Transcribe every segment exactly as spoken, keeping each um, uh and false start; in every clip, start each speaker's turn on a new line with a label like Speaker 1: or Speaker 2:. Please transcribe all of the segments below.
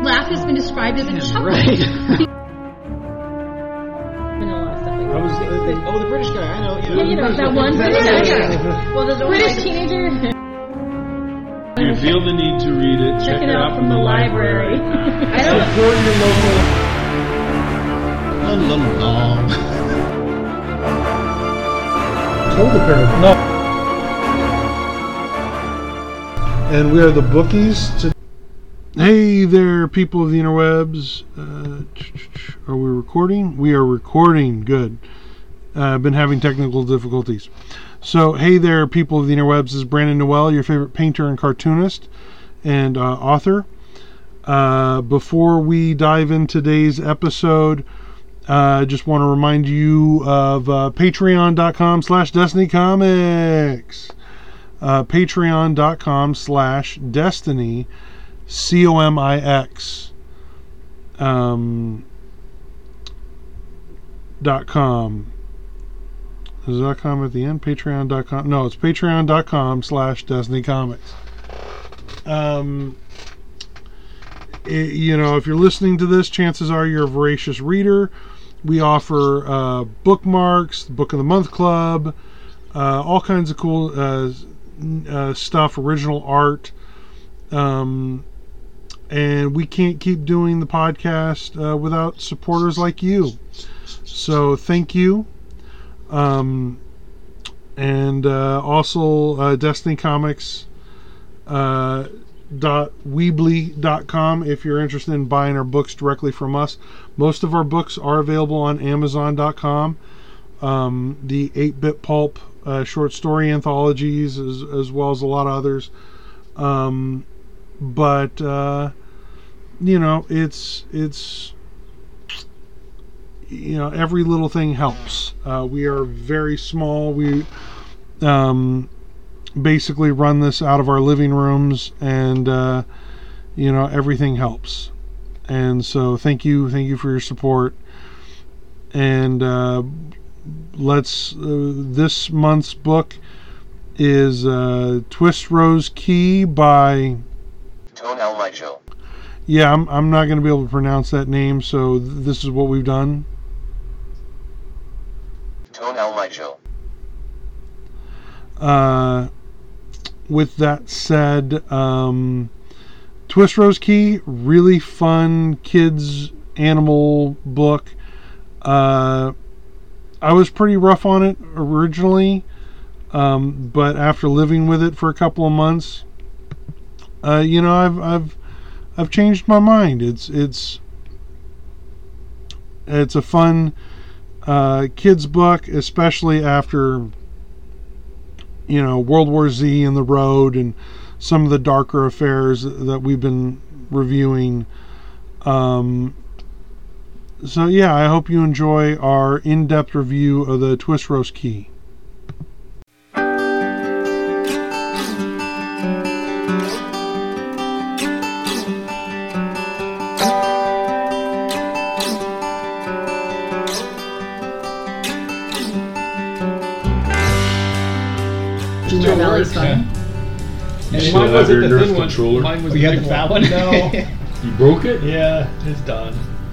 Speaker 1: laugh has been described as a chuckle.
Speaker 2: Right.
Speaker 3: I was, uh, oh, the British guy, I know. You know,
Speaker 1: Yeah, you know, that one British guy. Well, there's a British teenager.
Speaker 4: If you feel the need to read it, check,
Speaker 1: Check it out from the library.
Speaker 2: I don't support your local.
Speaker 3: a little long.
Speaker 5: Told the parent. No. And we are the bookies. To hey there, people of the interwebs. Uh, are we recording? We are recording. Good. Uh, I've been having technical difficulties. So, hey there, people of the interwebs. This is Brandon Noel, your favorite painter and cartoonist and uh, author. Uh, before we dive into today's episode, I uh, just want to remind you of uh, patreon.com slash Destiny Comics. Uh, patreon.com slash Destiny, C O M I X. Um, dot com. Is that .com at the end? Patreon dot com. No, it's patreon.com slash Destiny Comics. Um, it, you know, if you're listening to this, chances are you're a voracious reader. We offer uh, bookmarks, Book of the Month Club, uh, all kinds of cool uh, uh, stuff, original art. Um, and we can't keep doing the podcast uh, without supporters like you. So thank you. Um, and uh, also uh, Destiny Comics uh, dot weebly dot com if you're interested in buying our books directly from us. Most of our books are available on amazon dot com. Um, the eight-bit Pulp uh, short story anthologies as, as well as a lot of others. Um, but uh, you know, it's it's you know, every little thing helps. Uh, we are very small. We um, basically run this out of our living rooms, and uh, you know, everything helps. And so, thank you, thank you for your support. And uh, let's. Uh, this month's book is uh, Twist Rose Key by
Speaker 6: Tonal Michael.
Speaker 5: Yeah, I'm. I'm not going to be able to pronounce that name, so th- this is what we've done.
Speaker 6: Tonal Michael.
Speaker 5: Uh, with that said, um, Twist Rose Key, really fun kids animal book. Uh, I was pretty rough on it originally, um, but after living with it for a couple of months, uh, you know, I've I've I've changed my mind. It's it's it's a fun uh, kids book, especially after, you know, World War Z and the Road and some of the darker affairs that we've been reviewing. Um, so yeah, I hope you enjoy our in-depth review of the Twist Rose Key.
Speaker 1: Valley's fun.
Speaker 4: You still have your Nerf controller?
Speaker 2: Mine was oh, you had the fat one?
Speaker 4: No. You broke it?
Speaker 2: Yeah, it's done.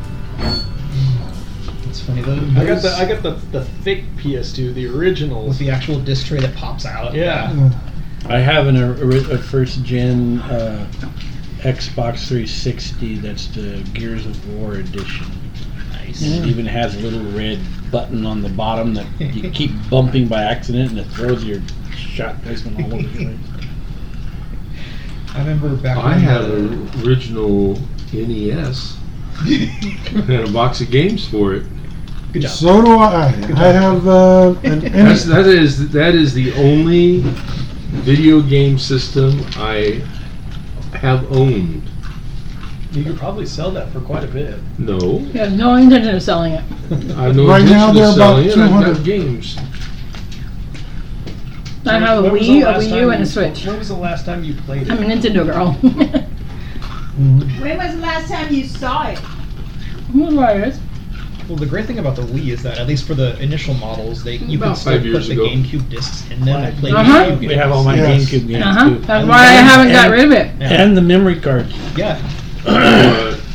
Speaker 2: It's funny though. I got the I got the, the thick P S two, the original with the actual disc tray that pops out. Yeah.
Speaker 4: I have an, a, a first gen uh, Xbox three sixty. That's the Gears of War edition.
Speaker 2: Nice.
Speaker 4: And it even has a little red button on the bottom that you keep bumping by accident, and it throws your shot placement all over the place.
Speaker 2: I remember back
Speaker 7: I had an original N E S and a box of games for it.
Speaker 2: Good job.
Speaker 5: So do I. I have uh, an
Speaker 7: That's, that is that is the only video game system I have owned.
Speaker 2: You could probably sell that for quite a bit.
Speaker 7: No.
Speaker 1: You have no intention of selling it.
Speaker 7: I have no
Speaker 5: Right now
Speaker 7: intention
Speaker 5: they're
Speaker 7: of
Speaker 5: about
Speaker 7: selling it.
Speaker 5: two
Speaker 7: I've
Speaker 5: hundred
Speaker 7: got games.
Speaker 1: I have a
Speaker 2: When was
Speaker 1: Wii,
Speaker 2: the
Speaker 1: a
Speaker 2: last
Speaker 1: Wii
Speaker 2: time
Speaker 1: U, and
Speaker 2: you-
Speaker 1: a Switch.
Speaker 2: When was the last time you played
Speaker 1: I'm a
Speaker 2: it?
Speaker 1: Nintendo girl.
Speaker 8: When was the last time you saw it?
Speaker 1: What?
Speaker 2: Well, the great thing about the Wii is that, at least for the initial models, they you
Speaker 1: About
Speaker 2: could still
Speaker 7: five
Speaker 2: put
Speaker 7: years
Speaker 2: the
Speaker 7: ago.
Speaker 2: GameCube discs in them and play
Speaker 1: Uh-huh.
Speaker 2: GameCube games.
Speaker 4: We have all my
Speaker 5: Yes.
Speaker 4: GameCube games
Speaker 1: Uh-huh.
Speaker 4: too.
Speaker 1: That's why I haven't got rid of it.
Speaker 2: Yeah.
Speaker 4: And the memory cards.
Speaker 2: Yeah.
Speaker 7: Uh,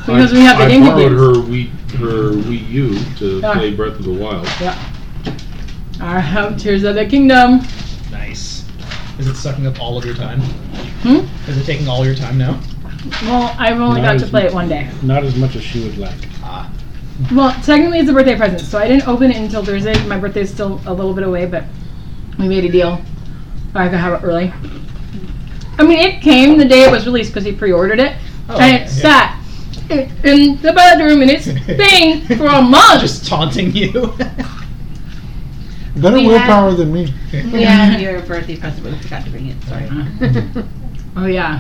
Speaker 9: Because
Speaker 7: I,
Speaker 9: we have the
Speaker 7: I
Speaker 9: Game
Speaker 7: borrowed
Speaker 9: games.
Speaker 7: her Wii, her Wii U to
Speaker 9: Ah.
Speaker 7: play Breath of the Wild.
Speaker 9: Yeah. I have Tears of the Kingdom.
Speaker 2: Nice. Is it sucking up all of your time?
Speaker 9: Hmm?
Speaker 2: Is it taking all your time now?
Speaker 9: Well, I've only
Speaker 4: Not
Speaker 9: got to
Speaker 4: as
Speaker 9: play
Speaker 4: much-
Speaker 9: it one day.
Speaker 4: Not as much as she would like.
Speaker 2: Ah.
Speaker 9: Well, technically it's a birthday present, so I didn't open it until Thursday. My birthday's still a little bit away, but we made a deal. I could have it early. I mean, it came the day it was released because he pre-ordered it,
Speaker 2: Oh,
Speaker 9: and
Speaker 2: okay,
Speaker 9: it
Speaker 2: yeah.
Speaker 9: sat in, in the bedroom in its thing for a month.
Speaker 2: Just taunting you.
Speaker 5: Better
Speaker 1: We
Speaker 5: willpower
Speaker 1: had-
Speaker 5: than me.
Speaker 1: We had your birthday present, but we forgot to bring it. Sorry.
Speaker 9: Oh yeah.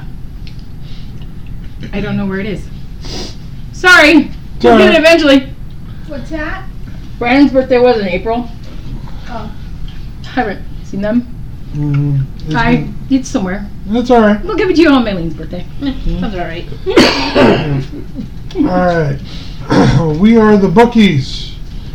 Speaker 9: I don't know where it is. Sorry. We'll
Speaker 5: Sorry.
Speaker 9: get it eventually.
Speaker 8: What's that?
Speaker 9: Brandon's birthday was in April.
Speaker 8: Oh.
Speaker 9: Haven't seen them.
Speaker 5: Mm, it's,
Speaker 9: I it's somewhere.
Speaker 5: That's all right.
Speaker 9: We'll give it to you on Mayleen's birthday.
Speaker 1: Sounds alright.
Speaker 5: All right. We are the Bookies.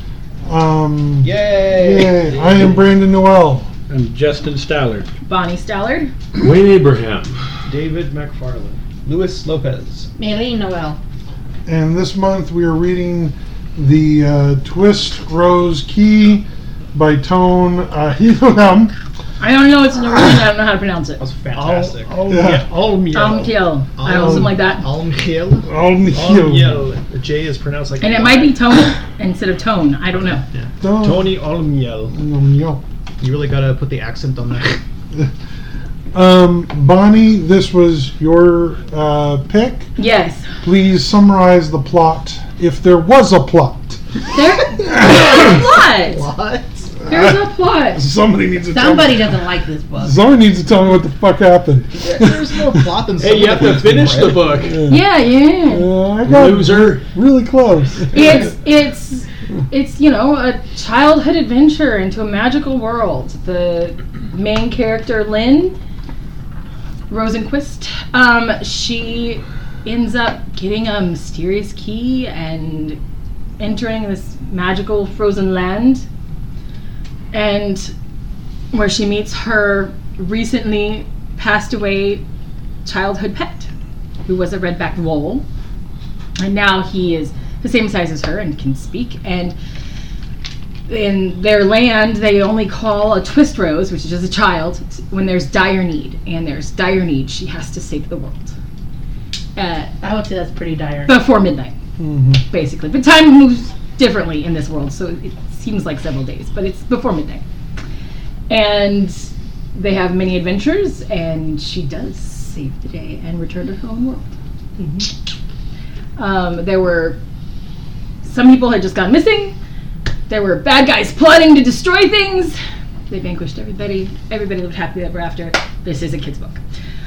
Speaker 5: Um,
Speaker 2: Yay!
Speaker 5: yay. I am Brandon Noel.
Speaker 4: I'm Justin Stallard.
Speaker 9: Bonnie Stallard.
Speaker 7: Wayne Abraham.
Speaker 2: David McFarlane. Luis Lopez.
Speaker 1: Maylene Noel.
Speaker 5: And this month we are reading the uh, Twist Rose Key by Tone uh, Hidonam.
Speaker 9: I don't know it's an original. I don't know how to pronounce it.
Speaker 2: That was fantastic.
Speaker 5: Al- yeah.
Speaker 2: Almiel.
Speaker 9: Almkiel. I don't know, something like that.
Speaker 2: Almkiel.
Speaker 5: Almkiel.
Speaker 2: Almiel. The J is pronounced like
Speaker 9: And
Speaker 2: a
Speaker 9: it
Speaker 2: Y.
Speaker 9: might be tone instead of tone. I don't know.
Speaker 5: Tone-
Speaker 2: Tony Almiel.
Speaker 5: Almiel.
Speaker 2: You really gotta put the accent on that.
Speaker 5: Um, Bonnie, this was your uh, pick.
Speaker 9: Yes.
Speaker 5: Please summarize the plot, if there was a plot.
Speaker 9: There, there's a plot.
Speaker 2: What?
Speaker 9: There's a plot.
Speaker 5: Somebody needs to
Speaker 1: Somebody
Speaker 5: tell me.
Speaker 1: doesn't like this book.
Speaker 5: Somebody needs to tell me what the fuck happened.
Speaker 2: There's more plot than
Speaker 7: Hey, you have to finish the book.
Speaker 9: Yeah, yeah.
Speaker 5: Uh, I got
Speaker 7: Loser.
Speaker 5: really close.
Speaker 9: It's it's it's you know a childhood adventure into a magical world. The main character Lynn Rosenquist, um, she ends up getting a mysterious key and entering this magical frozen land, and where she meets her recently passed away childhood pet, who was a red-backed vole, and now he is the same size as her and can speak. And in their land, they only call a twist rose, which is just a child, when there's dire need. And there's dire need. She has to save the world. Uh,
Speaker 1: I would say that's pretty dire.
Speaker 9: before midnight,
Speaker 5: Mm-hmm.
Speaker 9: basically. But time moves differently in this world, so it seems like several days. But it's before midnight. And they have many adventures, and she does save the day and return to her own world. Mm-hmm. Um, there were... Some people had just gone missing. There were bad guys plotting to destroy things. They vanquished everybody. Everybody lived happily ever after. This is a kid's book.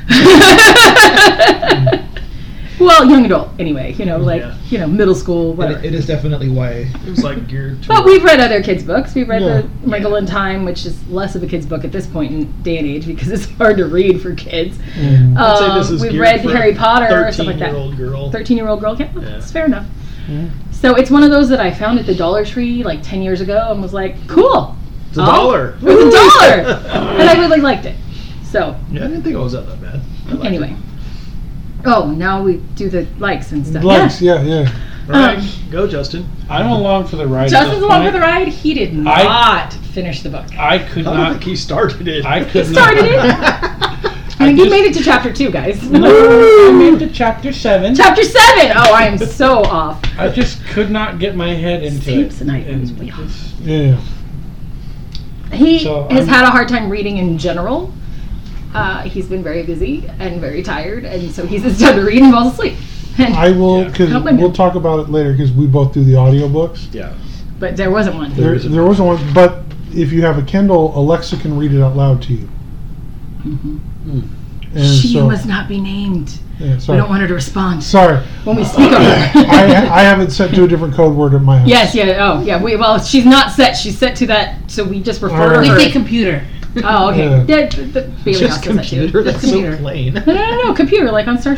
Speaker 9: Well, young adult, anyway. You know, like,
Speaker 2: Yeah.
Speaker 9: you know, middle school, whatever.
Speaker 2: It, it is definitely why it was like geared to.
Speaker 9: But we've read other kids' books. We've read
Speaker 5: Yeah.
Speaker 9: the Wrinkle in Time, which is less of a kid's book at this point in day and age because it's hard to read for kids.
Speaker 5: Mhm.
Speaker 2: I'd say
Speaker 9: Um,
Speaker 2: this is
Speaker 9: we've
Speaker 2: geared
Speaker 9: read
Speaker 2: for
Speaker 9: Harry
Speaker 2: a
Speaker 9: Potter, stuff like that.
Speaker 2: thirteen-year-old girl.
Speaker 9: thirteen-year-old girl, yeah,
Speaker 2: Yeah.
Speaker 9: that's fair enough.
Speaker 5: Yeah.
Speaker 9: So it's one of those that I found at the Dollar Tree like ten years ago and was like, cool.
Speaker 2: It's a
Speaker 9: Oh,
Speaker 2: dollar.
Speaker 9: It was a dollar! And I really liked it. So,
Speaker 2: Yeah, I didn't think it was that, that bad. I liked
Speaker 9: anyway.
Speaker 2: it.
Speaker 9: Oh, now we do the likes and stuff.
Speaker 5: Likes, yeah, yeah.
Speaker 2: All right,
Speaker 9: Um,
Speaker 2: go, Justin.
Speaker 4: I'm along for the ride.
Speaker 9: Yeah.
Speaker 4: at
Speaker 9: Justin's
Speaker 4: this
Speaker 9: along for
Speaker 4: point.
Speaker 9: the ride. He did
Speaker 4: I-
Speaker 9: not finish the book.
Speaker 4: I could
Speaker 2: I don't
Speaker 4: not.
Speaker 2: think he started it.
Speaker 4: I
Speaker 9: He
Speaker 4: could
Speaker 9: started it.
Speaker 4: not.
Speaker 9: I mean, you
Speaker 4: just-
Speaker 9: made it to chapter two, guys.
Speaker 4: No, I made to chapter seven.
Speaker 9: Chapter seven! Oh, I am so off.
Speaker 4: I just could not get my head into
Speaker 9: Sleeps
Speaker 4: it.
Speaker 9: at night.
Speaker 4: And
Speaker 9: It's way off.
Speaker 4: just-
Speaker 5: Yeah.
Speaker 9: He
Speaker 4: So,
Speaker 9: has
Speaker 4: I'm-
Speaker 9: had a hard time reading in general. Uh, he's been very busy and very tired, and so he sits down to read and falls asleep. And,
Speaker 5: I will,
Speaker 4: Yeah.
Speaker 5: because
Speaker 9: Don't blame
Speaker 5: we'll
Speaker 9: him.
Speaker 5: talk about it later, because we both do the audiobooks.
Speaker 4: Yeah.
Speaker 9: but there wasn't one.
Speaker 5: There,
Speaker 4: isn't.
Speaker 5: there wasn't one, but if you have a Kindle, Alexa can read it out loud to you.
Speaker 9: Mhm.
Speaker 5: And
Speaker 9: She
Speaker 5: so,
Speaker 9: must not be named.
Speaker 5: yeah,
Speaker 9: We
Speaker 5: sorry.
Speaker 9: don't want her to respond
Speaker 5: Sorry.
Speaker 9: when we speak of her.
Speaker 5: I, I have it set to a different code word at my house.
Speaker 9: Yes, yeah, oh, yeah. We, well, she's not set. She's set to that, so we just refer
Speaker 5: Alright.
Speaker 9: to
Speaker 1: We
Speaker 9: her.
Speaker 1: say computer.
Speaker 9: Oh, okay.
Speaker 5: Yeah.
Speaker 9: Yeah, the, the Bailey
Speaker 2: Just
Speaker 9: House does that too.
Speaker 2: computer. That's so
Speaker 1: Computer.
Speaker 2: plain.
Speaker 9: No, no, no, no, computer, like on Star Trek.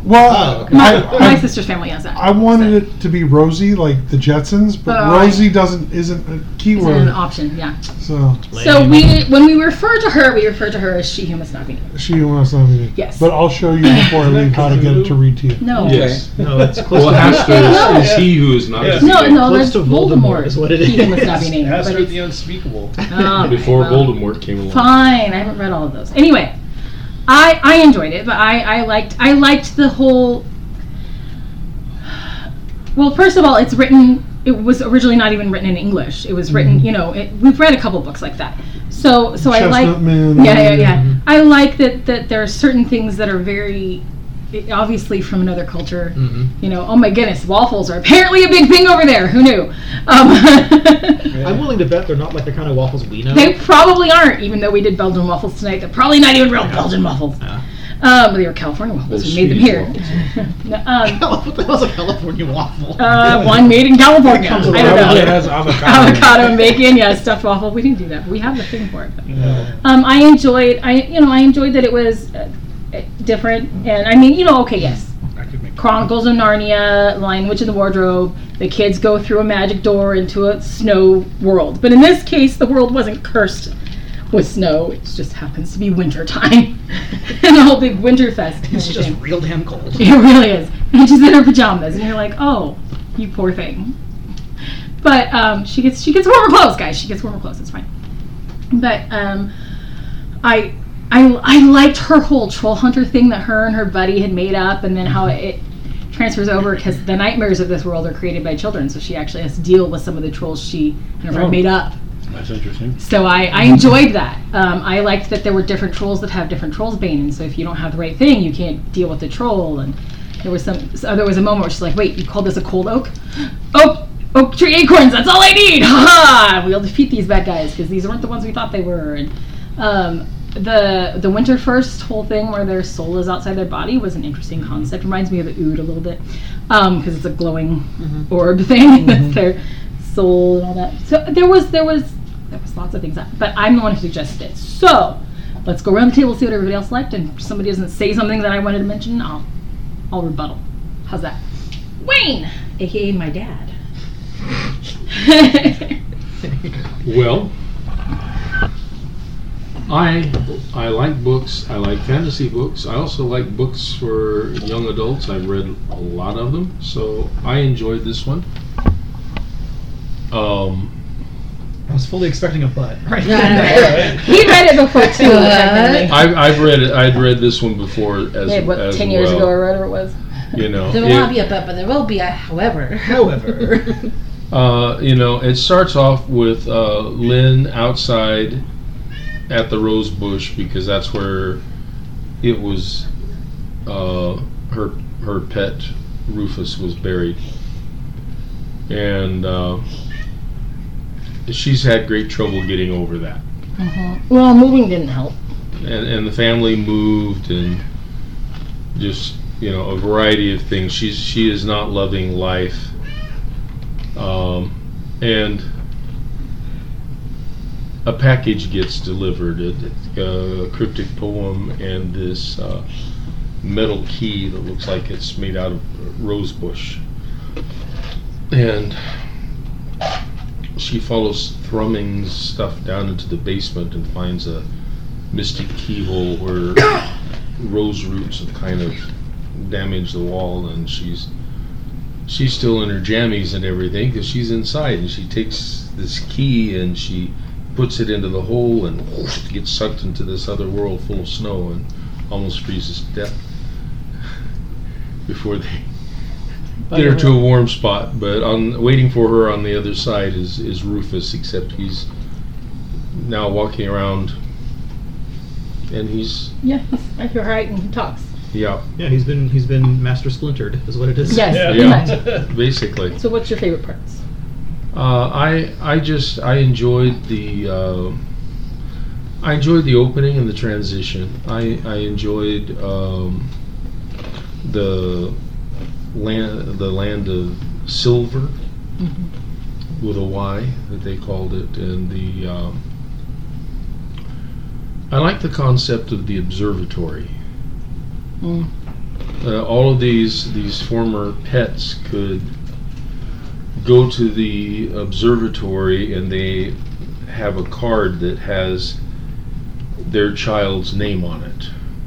Speaker 5: Well,
Speaker 2: Oh, okay.
Speaker 9: My,
Speaker 5: I,
Speaker 9: my
Speaker 5: I,
Speaker 9: sister's family has that.
Speaker 5: I wanted it to be Rosie, like the Jetsons, but
Speaker 9: Oh,
Speaker 5: Rosie
Speaker 9: I-
Speaker 5: doesn't isn't a
Speaker 9: Is
Speaker 5: keyword.
Speaker 9: an option, yeah.
Speaker 5: So
Speaker 9: So we, when we refer to her, we refer to her as she who must not be named.
Speaker 5: she wants something.
Speaker 9: Yes.
Speaker 5: But I'll show you before I leave how to get it to read to you.
Speaker 9: No.
Speaker 7: Yes.
Speaker 2: No, it's close
Speaker 7: Well,
Speaker 2: to
Speaker 7: Hastur
Speaker 9: No.
Speaker 7: is, is he who is not
Speaker 2: Yeah.
Speaker 7: to be
Speaker 9: No,
Speaker 7: named.
Speaker 9: no,
Speaker 2: Close
Speaker 9: that's
Speaker 2: to
Speaker 9: Voldemort.
Speaker 2: Voldemort is what it
Speaker 9: He who must not be
Speaker 2: is.
Speaker 9: named. but
Speaker 2: Hastur
Speaker 9: it's-
Speaker 2: the Unspeakable.
Speaker 9: Oh, okay,
Speaker 7: Before
Speaker 9: well,
Speaker 7: Voldemort came along.
Speaker 9: Fine, I haven't read all of those. Anyway, I I enjoyed it, but I I liked I liked the whole. Well, first of all, it's written. It was originally not even written in English. It was written,
Speaker 5: Mhm.
Speaker 9: you know. It, we've read a couple books like that. So so I like.
Speaker 5: Chestnut Man.
Speaker 9: Yeah, yeah, yeah.
Speaker 5: Mhm.
Speaker 9: I like that that there are certain things that are very, obviously from another culture.
Speaker 2: Mm-hmm.
Speaker 9: You know, oh my goodness, waffles are apparently a big thing over there. Who knew? Um,
Speaker 2: I'm willing to bet they're not like the kind of waffles we know.
Speaker 9: They probably aren't, even though we did Belgian waffles tonight. They're probably not even real Belgian waffles.
Speaker 2: Yeah.
Speaker 9: Um, they were California waffles.
Speaker 7: Those
Speaker 9: We made them
Speaker 7: Swedish
Speaker 9: here. No, um,
Speaker 2: What the hell's a California waffle?
Speaker 9: uh, one made in California. I don't
Speaker 4: Probably
Speaker 9: know.
Speaker 4: has avocado.
Speaker 9: Avocado and bacon, yeah, stuffed waffle. We didn't do that. But we have the thing for it.
Speaker 2: Yeah.
Speaker 9: Um, I enjoyed. I you know I enjoyed that it was uh, uh, different, and I mean you know okay yes. Chronicles of Narnia, Lion, Witch, and the Wardrobe. The kids go through a magic door into a snow world, but in this case, the world wasn't cursed with snow. It just happens to be winter time, and a whole big winter fest. and
Speaker 2: It's just
Speaker 9: everything.
Speaker 2: real damn cold.
Speaker 9: It really is. And she's in her pajamas, and you're like, oh, you poor thing. But um, she gets she gets warmer clothes, guys. She gets warmer clothes. It's fine. But um, I. I, I liked her whole troll hunter thing that her and her buddy had made up, and then how it transfers over because the nightmares of this world are created by children, so she actually has to deal with some of the trolls she and her friend
Speaker 4: Oh.
Speaker 9: made up.
Speaker 4: That's interesting.
Speaker 9: So I, I enjoyed that. Um, I liked that there were different trolls that have different trolls bane, and so if you don't have the right thing, you can't deal with the troll. And there was some so there was a moment where she's like, "Wait, you called this a cold oak? Oak oak tree acorns. That's all I need. Ha ha! We'll defeat these bad guys because these weren't the ones we thought they were." And um, the the winter first whole thing where their soul is outside their body was an interesting concept. Reminds me of the Ood a little bit because um, it's a glowing mm-hmm. orb thing. That's mm-hmm. their soul and all that. So there was there was there was lots of things, that, but I'm the one who suggested it. So let's go around the table, see what everybody else liked, and if somebody doesn't say something that I wanted to mention, I'll I'll rebuttal. How's that? Wayne, aka my dad.
Speaker 7: Well, I I like books. I like fantasy books. I also like books for young adults. I've read a lot of them, so I enjoyed this one. Um,
Speaker 2: I was fully expecting a butt. Right.
Speaker 9: He read it before too. Technically.
Speaker 7: I've I've read it. I'd read this one before as
Speaker 9: Yeah, what,
Speaker 7: as
Speaker 9: ten years
Speaker 7: well.
Speaker 9: ago or whatever it was.
Speaker 7: You know,
Speaker 1: There will
Speaker 7: it-
Speaker 1: not be a but, but there will be a however.
Speaker 2: However.
Speaker 7: Uh, you know, it starts off with uh, Lynn outside at the rose bush because that's where it was. Uh, her her pet Rufus was buried, and uh, she's had great trouble getting over that.
Speaker 9: Mm-hmm. Well, moving didn't help.
Speaker 7: And and the family moved and just you know a variety of things. She's she is not loving life. Um, and a package gets delivered, a, a cryptic poem and this uh, metal key that looks like it's made out of rosebush. And she follows Thrumming's stuff down into the basement and finds a mystic keyhole where rose roots have kind of damaged the wall, and she's she's still in her jammies and everything because she's inside, and she takes this key and she puts it into the hole and whoosh, gets sucked into this other world full of snow and almost freezes to death before they get her to a warm spot. But on waiting for her on the other side is, is Rufus, except he's now walking around and he's
Speaker 9: Yeah, he's like your height and he talks.
Speaker 7: yeah
Speaker 2: Yeah, he's been he's been Master Splintered, is what it is.
Speaker 9: Yes,
Speaker 7: yeah
Speaker 9: pretty much.
Speaker 7: basically.
Speaker 9: So what's your favorite parts?
Speaker 7: Uh, I I just I enjoyed the uh, I enjoyed the opening and the transition. I I enjoyed um, the land the land of silver mm-hmm. with a Y that they called it, and the um, I like the concept of the observatory.
Speaker 9: Mm.
Speaker 7: uh, all of these these former pets could go to the observatory, and they have a card that has their child's name on it,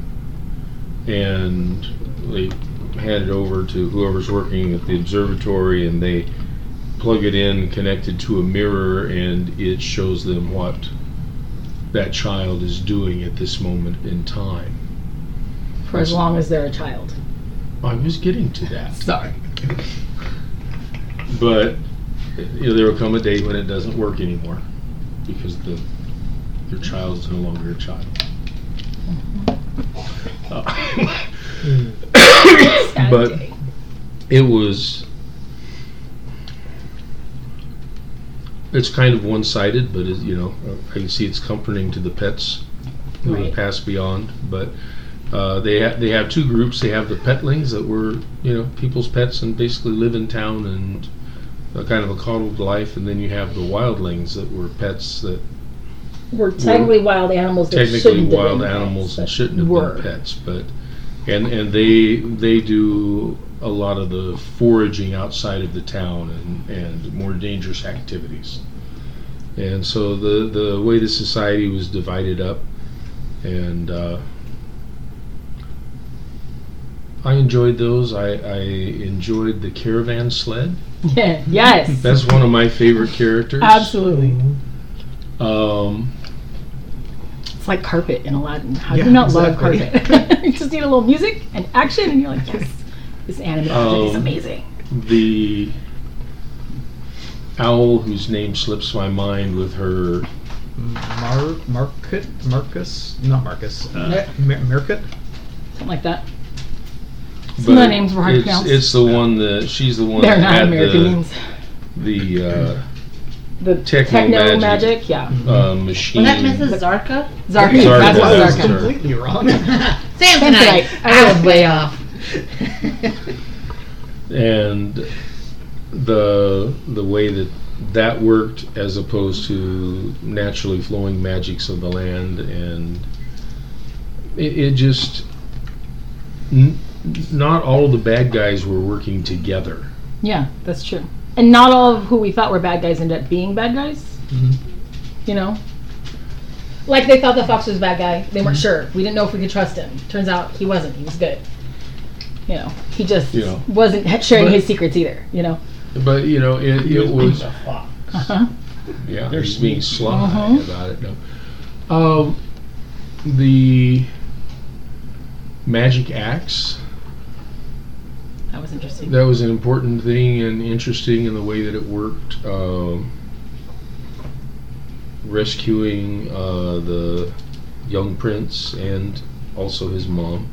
Speaker 7: and they hand it over to whoever's working at the observatory, and they plug it in, connected to a mirror, and it shows them what that child is doing at this moment in time.
Speaker 9: For as long as they're a child.
Speaker 7: I was getting to that.
Speaker 9: Sorry.
Speaker 7: But you know, there will come a day when it doesn't work anymore because the your child is no longer a child. Uh, but it was it's kind of one-sided, but it, you know, I can see it's comforting to the pets who
Speaker 9: Right.
Speaker 7: have passed beyond. But uh, they ha- they have two groups. They have the petlings that were, you know, people's pets and basically live in town and a kind of a coddled life, and then you have the wildlings that were pets that
Speaker 9: We're technically wild animals that
Speaker 7: technically
Speaker 9: shouldn't have
Speaker 7: wild
Speaker 9: been
Speaker 7: animals
Speaker 9: pets,
Speaker 7: and
Speaker 9: but
Speaker 7: shouldn't have
Speaker 9: were.
Speaker 7: been pets, but and and they they do a lot of the foraging outside of the town and and more dangerous activities. And so the the way the society was divided up, and uh, I enjoyed those. I, I enjoyed the caravan sled.
Speaker 9: Yeah. Yes.
Speaker 7: That's one of my favorite characters.
Speaker 9: Absolutely.
Speaker 7: Um,
Speaker 9: It's like carpet in Aladdin. How
Speaker 2: Yeah,
Speaker 9: do you not
Speaker 2: exactly.
Speaker 9: love carpet? You just need a little music and action, and you're like, yes, this animated object is
Speaker 7: Um,
Speaker 9: amazing.
Speaker 7: the owl whose name slips my mind with her
Speaker 2: Mar Market Marcus, not Marcus. Uh, Mer- Merkut.
Speaker 9: Something like that. Some of the names were hard to
Speaker 7: it's,
Speaker 9: pronounce.
Speaker 7: it's the one that she's the one
Speaker 9: They're
Speaker 7: that
Speaker 9: not
Speaker 7: had
Speaker 9: American
Speaker 7: the,
Speaker 9: names.
Speaker 7: the uh,
Speaker 9: The
Speaker 7: techno
Speaker 9: techno,
Speaker 7: magic.
Speaker 9: magic. yeah.
Speaker 7: uh, machine.
Speaker 8: Was that Missus Zarka?
Speaker 9: Zarka.
Speaker 7: Zarka,
Speaker 9: That's what
Speaker 7: that's
Speaker 9: Zarka.
Speaker 7: her.
Speaker 2: Completely wrong.
Speaker 8: Samsonite.
Speaker 9: Samsonite.
Speaker 8: I was way off.
Speaker 7: And the the way that that worked as opposed to naturally flowing magics of the land, and it, it just n- not all of the bad guys were working together.
Speaker 9: Yeah, that's true. And not all of who we thought were bad guys ended up being bad guys.
Speaker 2: Mhm.
Speaker 9: You know? Like they thought the fox was a bad guy. They weren't sure. We didn't know if we could trust him. Turns out he wasn't. He was good. You know, he just
Speaker 7: Yeah.
Speaker 9: wasn't he- sharing
Speaker 7: But-
Speaker 9: his secrets either, you know?
Speaker 7: But you know, it, it was
Speaker 2: a fox.
Speaker 9: Uh-huh.
Speaker 7: yeah,
Speaker 2: They're
Speaker 7: he's being
Speaker 2: sneaky.
Speaker 7: sly
Speaker 9: Mhm.
Speaker 7: about it. No, um, the magic axe.
Speaker 9: That was interesting.
Speaker 7: That was an important thing and interesting in the way that it worked. Um, rescuing uh, the young prince and also his mom,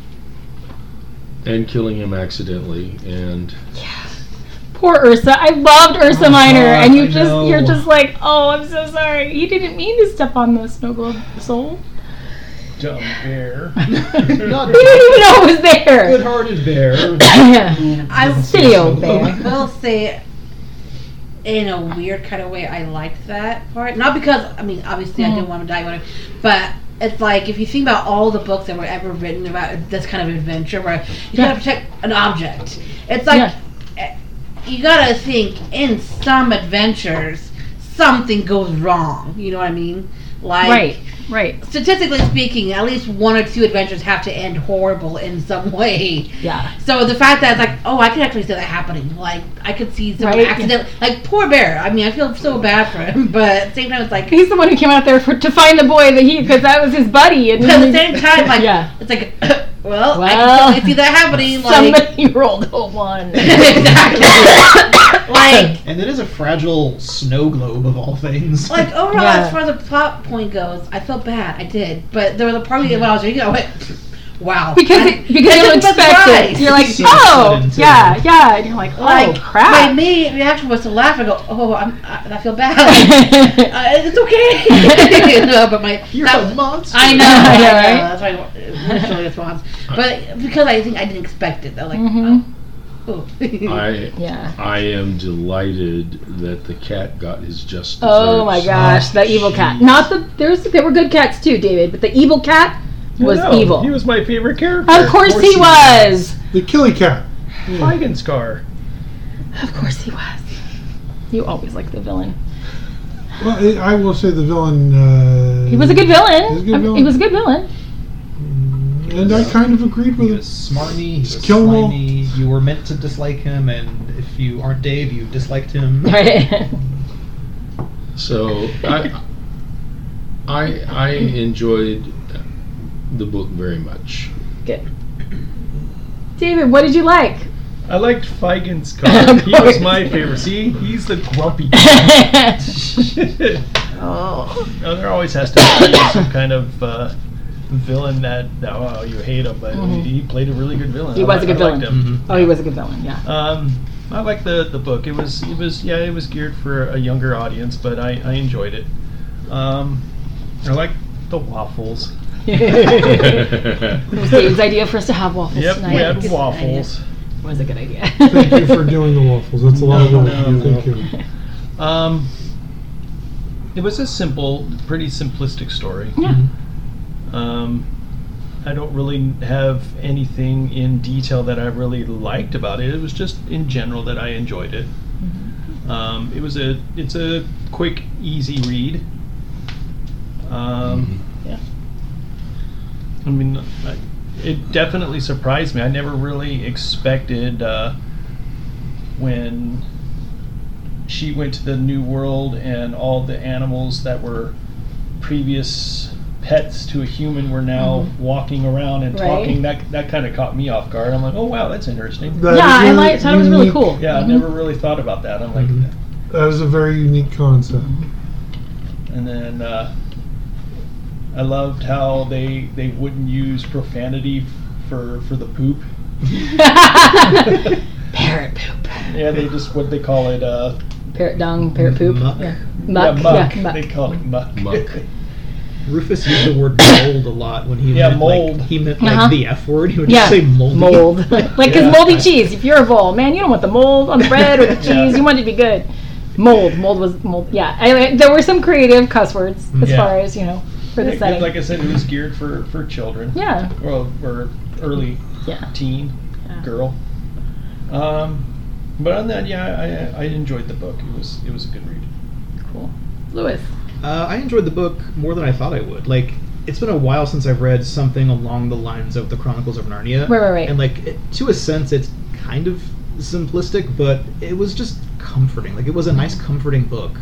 Speaker 7: and killing him accidentally. And
Speaker 9: Poor Ursa. I loved Ursa
Speaker 2: Oh,
Speaker 9: Minor,
Speaker 2: God,
Speaker 9: and you
Speaker 2: I
Speaker 9: just
Speaker 2: know.
Speaker 9: you're just like, oh, I'm so sorry. He didn't mean to step on the snow globe soul.
Speaker 2: Dumb bear.
Speaker 9: He
Speaker 2: Not
Speaker 9: didn't even know it was there.
Speaker 2: good-hearted bear.
Speaker 9: Yeah.
Speaker 8: I
Speaker 9: Silly old bear.
Speaker 8: will say, in a weird kind of way, I liked that part. Not because, I mean, obviously I
Speaker 9: Mm.
Speaker 8: didn't want him to die, whatever, but it's like, if you think about all the books that were ever written about this kind of adventure, where you
Speaker 9: Yeah.
Speaker 8: gotta protect an object, it's like,
Speaker 9: Yeah.
Speaker 8: eh, you gotta think, in some adventures, something goes wrong, you know what I mean? Like,
Speaker 9: Right. Right.
Speaker 8: statistically speaking, at least one or two adventures have to end horrible in some way.
Speaker 9: Yeah.
Speaker 8: So the fact that it's like, oh, I can actually see that happening. Like, I could see some
Speaker 9: Right.
Speaker 8: accident. Like, poor bear. I mean, I feel so bad for him, but at the same time, it's like,
Speaker 9: He's the one who came out there for, to find the boy that he, because that was his buddy. And
Speaker 8: but at the same time, like,
Speaker 9: Yeah.
Speaker 8: it's like, well, I
Speaker 9: Well,
Speaker 8: can totally see that happening. Like,
Speaker 9: somebody rolled a one.
Speaker 8: exactly. like,
Speaker 2: And it is a fragile snow globe of all things.
Speaker 8: like overall,
Speaker 9: Yeah.
Speaker 8: as far as the plot point goes, I felt bad. I did, but there was a part of me when I was reading, I went, wow.
Speaker 9: Because
Speaker 8: I,
Speaker 9: it, because you
Speaker 8: I
Speaker 9: don't
Speaker 8: took the
Speaker 9: expect
Speaker 8: surprise.
Speaker 9: it. You're like,
Speaker 2: So
Speaker 9: oh,
Speaker 2: sudden, too.
Speaker 9: yeah, yeah. And you're like, oh,
Speaker 8: Like, my
Speaker 9: crap.
Speaker 8: main reaction was to laugh and go, "Oh, I'm, I, I feel bad. Like, uh, it's okay." You know, but my
Speaker 2: You're
Speaker 8: that-
Speaker 2: a monster.
Speaker 8: I know,
Speaker 9: Yeah,
Speaker 8: I know,
Speaker 9: right?
Speaker 8: that's my initial response. But because I think I didn't expect it, though, like,
Speaker 9: Mhm.
Speaker 8: oh, oh.
Speaker 7: I
Speaker 9: Yeah.
Speaker 7: I am delighted that the cat got his just desserts.
Speaker 9: Oh my gosh, the evil cat. Not the there's there were good cats too, David, but the evil cat was
Speaker 2: No,
Speaker 9: evil.
Speaker 2: He was my favorite character.
Speaker 9: Of course, he was.
Speaker 5: The Killy Cat.
Speaker 2: Feigen Scar.
Speaker 9: Of course he was. You always like the villain.
Speaker 5: Well, I I will say the villain. Uh,
Speaker 9: He was a good villain.
Speaker 5: He was a good
Speaker 9: I mean,
Speaker 5: villain.
Speaker 9: He was a good villain.
Speaker 5: And I kind of agreed with
Speaker 3: He
Speaker 5: it.
Speaker 3: was smarmy, he was
Speaker 5: Kill 'em all.
Speaker 3: slimy. You were meant to dislike him, and if you aren't Dave, you disliked him.
Speaker 9: Right.
Speaker 7: So I, I, I enjoyed the book very much.
Speaker 9: Good. David, what did you like?
Speaker 2: I liked Feigen Scar. He was my favorite. See, he's the grumpy guy.
Speaker 9: Oh.
Speaker 2: No, there always has to be some kind of uh, villain that, that oh, you hate him, but
Speaker 9: Mhm.
Speaker 2: he played a really good villain.
Speaker 9: He
Speaker 2: I
Speaker 9: was a
Speaker 2: li-
Speaker 9: good
Speaker 2: I
Speaker 9: villain.
Speaker 2: liked him.
Speaker 9: Oh, he was a good villain. Yeah.
Speaker 2: Um, I liked the the book. It was it was yeah, it was geared for a younger audience, but I, I enjoyed it. Um, I liked the waffles.
Speaker 9: It was David's idea for us to have waffles
Speaker 2: Yep,
Speaker 9: tonight.
Speaker 2: we had
Speaker 9: Good
Speaker 2: waffles.
Speaker 9: idea. It was a good idea.
Speaker 5: Thank you for doing the waffles. That's a lot of
Speaker 2: No,
Speaker 5: work.
Speaker 2: no.
Speaker 5: Thank you.
Speaker 2: Um, it was a simple, pretty simplistic story.
Speaker 9: Yeah.
Speaker 2: Um, I don't really have anything in detail that I really liked about it. It was just in general that I enjoyed it. Um, it was a, it's a quick, easy read. Um,
Speaker 9: Yeah.
Speaker 2: I mean, I, it definitely surprised me. I never really expected uh, when she went to the New World and all the animals that were previous pets to a human were now
Speaker 9: Mhm.
Speaker 2: walking around and
Speaker 9: Right.
Speaker 2: talking. That that kind of caught me off guard. I'm like, oh wow, that's interesting.
Speaker 5: That
Speaker 9: Yeah,
Speaker 5: is
Speaker 9: I
Speaker 5: a
Speaker 9: liked. Thought it was really
Speaker 5: unique-
Speaker 9: cool.
Speaker 2: Yeah, I
Speaker 9: Mhm.
Speaker 2: never really thought about that. I'm like,
Speaker 3: Mhm.
Speaker 5: That is a very unique concept.
Speaker 2: and then uh, I loved how they they wouldn't use profanity for for the poop.
Speaker 9: Parrot poop.
Speaker 2: Yeah, they just what they call it. Uh,
Speaker 9: Parrot dung. Parrot poop.
Speaker 3: Muck.
Speaker 9: Yeah.
Speaker 2: yeah,
Speaker 9: Muck.
Speaker 2: muck.
Speaker 9: Yeah, muck.
Speaker 2: They call it muck.
Speaker 7: Muck.
Speaker 3: Rufus used the word mold a lot when he
Speaker 2: Yeah,
Speaker 3: meant
Speaker 2: mold.
Speaker 3: like he meant
Speaker 9: Uh-huh.
Speaker 3: like the F word. He would
Speaker 9: Yeah.
Speaker 3: just say moldy.
Speaker 9: Mold. Like his
Speaker 2: Yeah.
Speaker 9: moldy cheese. If you're a vole, man, you don't want the mold on the bread or the cheese.
Speaker 2: Yeah.
Speaker 9: You want it to be good. Mold. Mold was mold. Yeah. I, there were some creative cuss words as
Speaker 2: Yeah.
Speaker 9: far as you know for the
Speaker 2: Like,
Speaker 9: setting.
Speaker 2: like I said, it was geared for for children.
Speaker 9: Yeah.
Speaker 2: Or, or early
Speaker 9: Yeah.
Speaker 2: teen
Speaker 9: Yeah.
Speaker 2: girl. Um, but on that, yeah, I I enjoyed the book. It was it was a good read.
Speaker 9: Cool. Lewis.
Speaker 3: Uh, I enjoyed the book more than I thought I would. Like, it's been a while since I've read something along the lines of the Chronicles of Narnia.
Speaker 9: Right, right, right.
Speaker 3: And like, it, to a sense, it's kind of simplistic, but it was just comforting. Like, it was a nice, comforting book.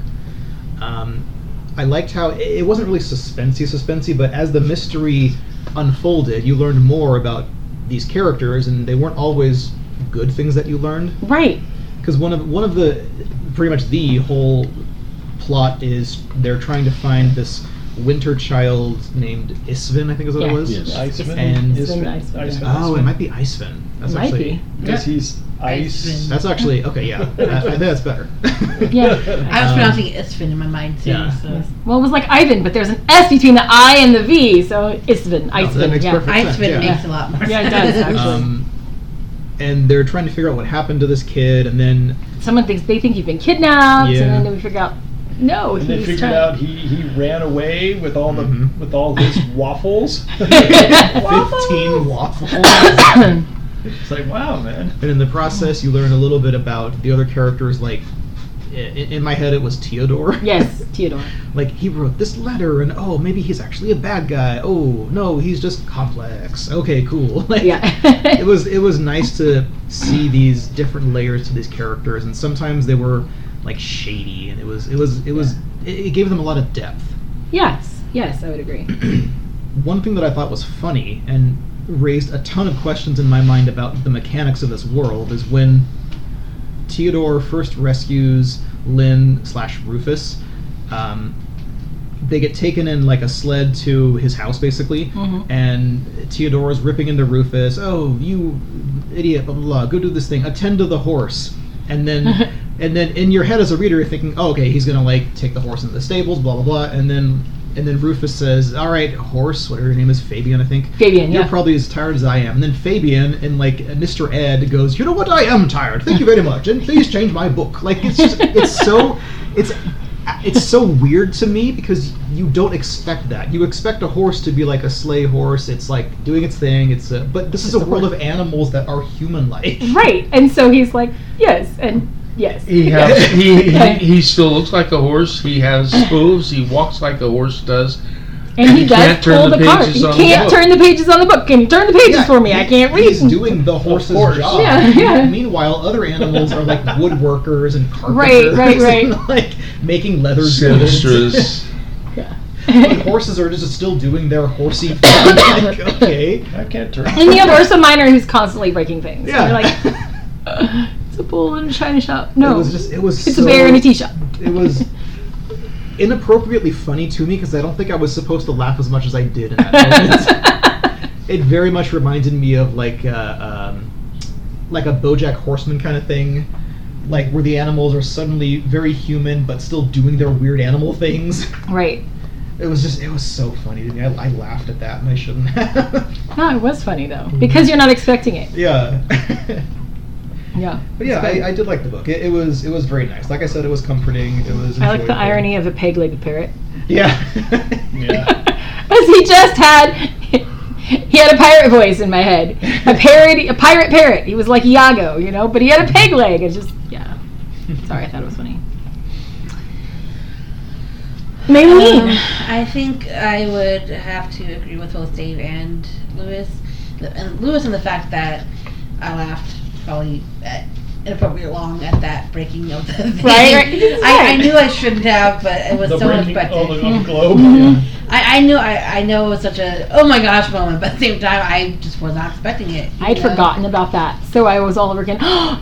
Speaker 3: Um, I liked how it, it wasn't really suspensey, suspensey, but as the mystery unfolded, you learned more about these characters, and they weren't always good things that you learned.
Speaker 9: Right.
Speaker 3: Because one of one of the pretty much the whole plot is they're trying to find this winter child named Isvin, I think is what
Speaker 9: Yeah.
Speaker 3: it was.
Speaker 7: Yes.
Speaker 2: Iceman.
Speaker 3: And-
Speaker 2: Iceman.
Speaker 9: Iceman, Iceman,
Speaker 2: Iceman.
Speaker 9: yeah.
Speaker 3: Oh, it might be Iceman. That's
Speaker 9: Might
Speaker 3: actually
Speaker 9: be.
Speaker 2: Because he's ice.
Speaker 8: Iceman.
Speaker 3: that's actually okay. Yeah, I, I think that's better.
Speaker 9: Yeah.
Speaker 8: I was
Speaker 3: Um,
Speaker 8: pronouncing Isfin in my mind too.
Speaker 3: yeah.
Speaker 8: So.
Speaker 9: Well, it was like Ivan, but there's an S between the I and the V, so Isvin. Iceman.
Speaker 3: that makes
Speaker 9: yeah.
Speaker 3: perfect sense.
Speaker 8: Iceman
Speaker 3: yeah.
Speaker 8: makes a lot more
Speaker 9: Yeah, it
Speaker 8: sense.
Speaker 9: does, actually.
Speaker 3: Um, and they're trying to figure out what happened to this kid, and then
Speaker 9: Someone thinks they think he's been kidnapped,
Speaker 3: Yeah.
Speaker 9: and then we figure out no,
Speaker 2: And they
Speaker 9: he's
Speaker 2: figured
Speaker 9: trying.
Speaker 2: out he, he ran away with all the
Speaker 3: Mhm.
Speaker 2: with all his waffles.
Speaker 3: fifteen waffles.
Speaker 2: It's like wow, man.
Speaker 3: And in the process, you learn a little bit about the other characters. Like, in, in my head, it was Theodore.
Speaker 9: Yes, Theodore.
Speaker 3: Like, he wrote this letter, and oh, maybe he's actually a bad guy. Oh, no, he's just complex. Okay, cool. Like,
Speaker 9: Yeah.
Speaker 3: it was it was nice to see these different layers to these characters, and sometimes they were like shady, and it was it was it was it, it gave them a lot of depth.
Speaker 9: Yes, yes, I would agree.
Speaker 3: One thing that I thought was funny and raised a ton of questions in my mind about the mechanics of this world is when Theodore first rescues Lynn slash Rufus. Um, they get taken in like a sled to his house, basically,
Speaker 9: Mhm.
Speaker 3: and Theodore is ripping into Rufus. Oh, you idiot! Blah blah blah. Go do this thing. Attend to the horse. And then, and then in your head as a reader, you're thinking, oh, okay, he's gonna like take the horse into the stables, blah blah blah. And then, and then Rufus says, all right, horse, whatever your name is, Fabian, I think.
Speaker 9: Fabian,
Speaker 3: You're
Speaker 9: yeah.
Speaker 3: probably as tired as I am. And then Fabian and like Mister Ed goes, you know what? I am tired. Thank you very much, and please change my book. Like it's just, it's so, it's it's so weird to me because you don't expect that. You expect a horse to be like a sleigh horse. It's like doing its thing. It's a, but this is a world of animals that are human-like.
Speaker 9: Right, and so he's like, yes, and yes.
Speaker 7: He has he, he he still looks like a horse. He has hooves. He walks like a horse does.
Speaker 9: And he
Speaker 7: He
Speaker 9: does
Speaker 7: can't turn
Speaker 9: pull
Speaker 7: the
Speaker 9: the card.
Speaker 7: pages
Speaker 9: He
Speaker 7: on the
Speaker 9: can't
Speaker 7: book.
Speaker 9: turn the pages on the book. Can you turn the pages
Speaker 3: Yeah,
Speaker 9: for me?
Speaker 3: he-
Speaker 9: I can't read.
Speaker 3: He's doing the horse's
Speaker 7: course.
Speaker 3: job.
Speaker 9: Yeah, yeah.
Speaker 3: Meanwhile, other animals are like woodworkers and
Speaker 9: Right,
Speaker 3: carpenters.
Speaker 9: right, right.
Speaker 3: and, like making leather goods.
Speaker 7: Sinistrous.
Speaker 3: But horses are just still doing their horsey thing. Like, okay.
Speaker 2: I can't turn.
Speaker 9: And you have Ursa Minor who's constantly breaking things.
Speaker 3: Yeah.
Speaker 9: And you're like, uh, it's a bull in a china shop. No,
Speaker 3: It was just. It was.
Speaker 9: it's
Speaker 3: so,
Speaker 9: a bear in a tea shop.
Speaker 3: It was inappropriately funny to me because I don't think I was supposed to laugh as much as I did in that moment. It very much reminded me of like uh, um, like a BoJack Horseman kind of thing, like where the animals are suddenly very human but still doing their weird animal things.
Speaker 9: Right.
Speaker 3: It was just it was so funny to me. I, I laughed at that and I shouldn't have.
Speaker 9: No, it was funny though because you're not expecting it.
Speaker 3: Yeah.
Speaker 9: Yeah.
Speaker 3: But yeah,
Speaker 9: It's good.
Speaker 3: I, I did like the book. It, it was it was very nice. Like I said, it was comforting. It was.
Speaker 9: I like the
Speaker 3: enjoyable.
Speaker 9: irony of a peg-legged parrot.
Speaker 3: Yeah.
Speaker 2: Yeah.
Speaker 9: As he just had, he had a pirate voice in my head. A parrot, a pirate parrot. He was like Iago, you know, but he had a peg leg. It's just, yeah. Sorry, I thought it was funny. Maylene.
Speaker 8: Um, I think I would have to agree with both Dave and Lewis. The- And Lewis in the fact that I laughed probably at inappropriately long at that breaking of the thing.
Speaker 9: Right, right. It's
Speaker 8: I, I
Speaker 9: fine.
Speaker 8: knew I shouldn't have, but it was
Speaker 2: The
Speaker 8: so
Speaker 2: breaking-
Speaker 8: unexpected.
Speaker 2: oh, the, oh, the globe.
Speaker 9: Mhm.
Speaker 8: I, I knew I, I know it was such a oh my gosh moment, but at the same time I just was not expecting it. you
Speaker 9: I'd
Speaker 8: know?
Speaker 9: forgotten about that, so I was all over again. Oh,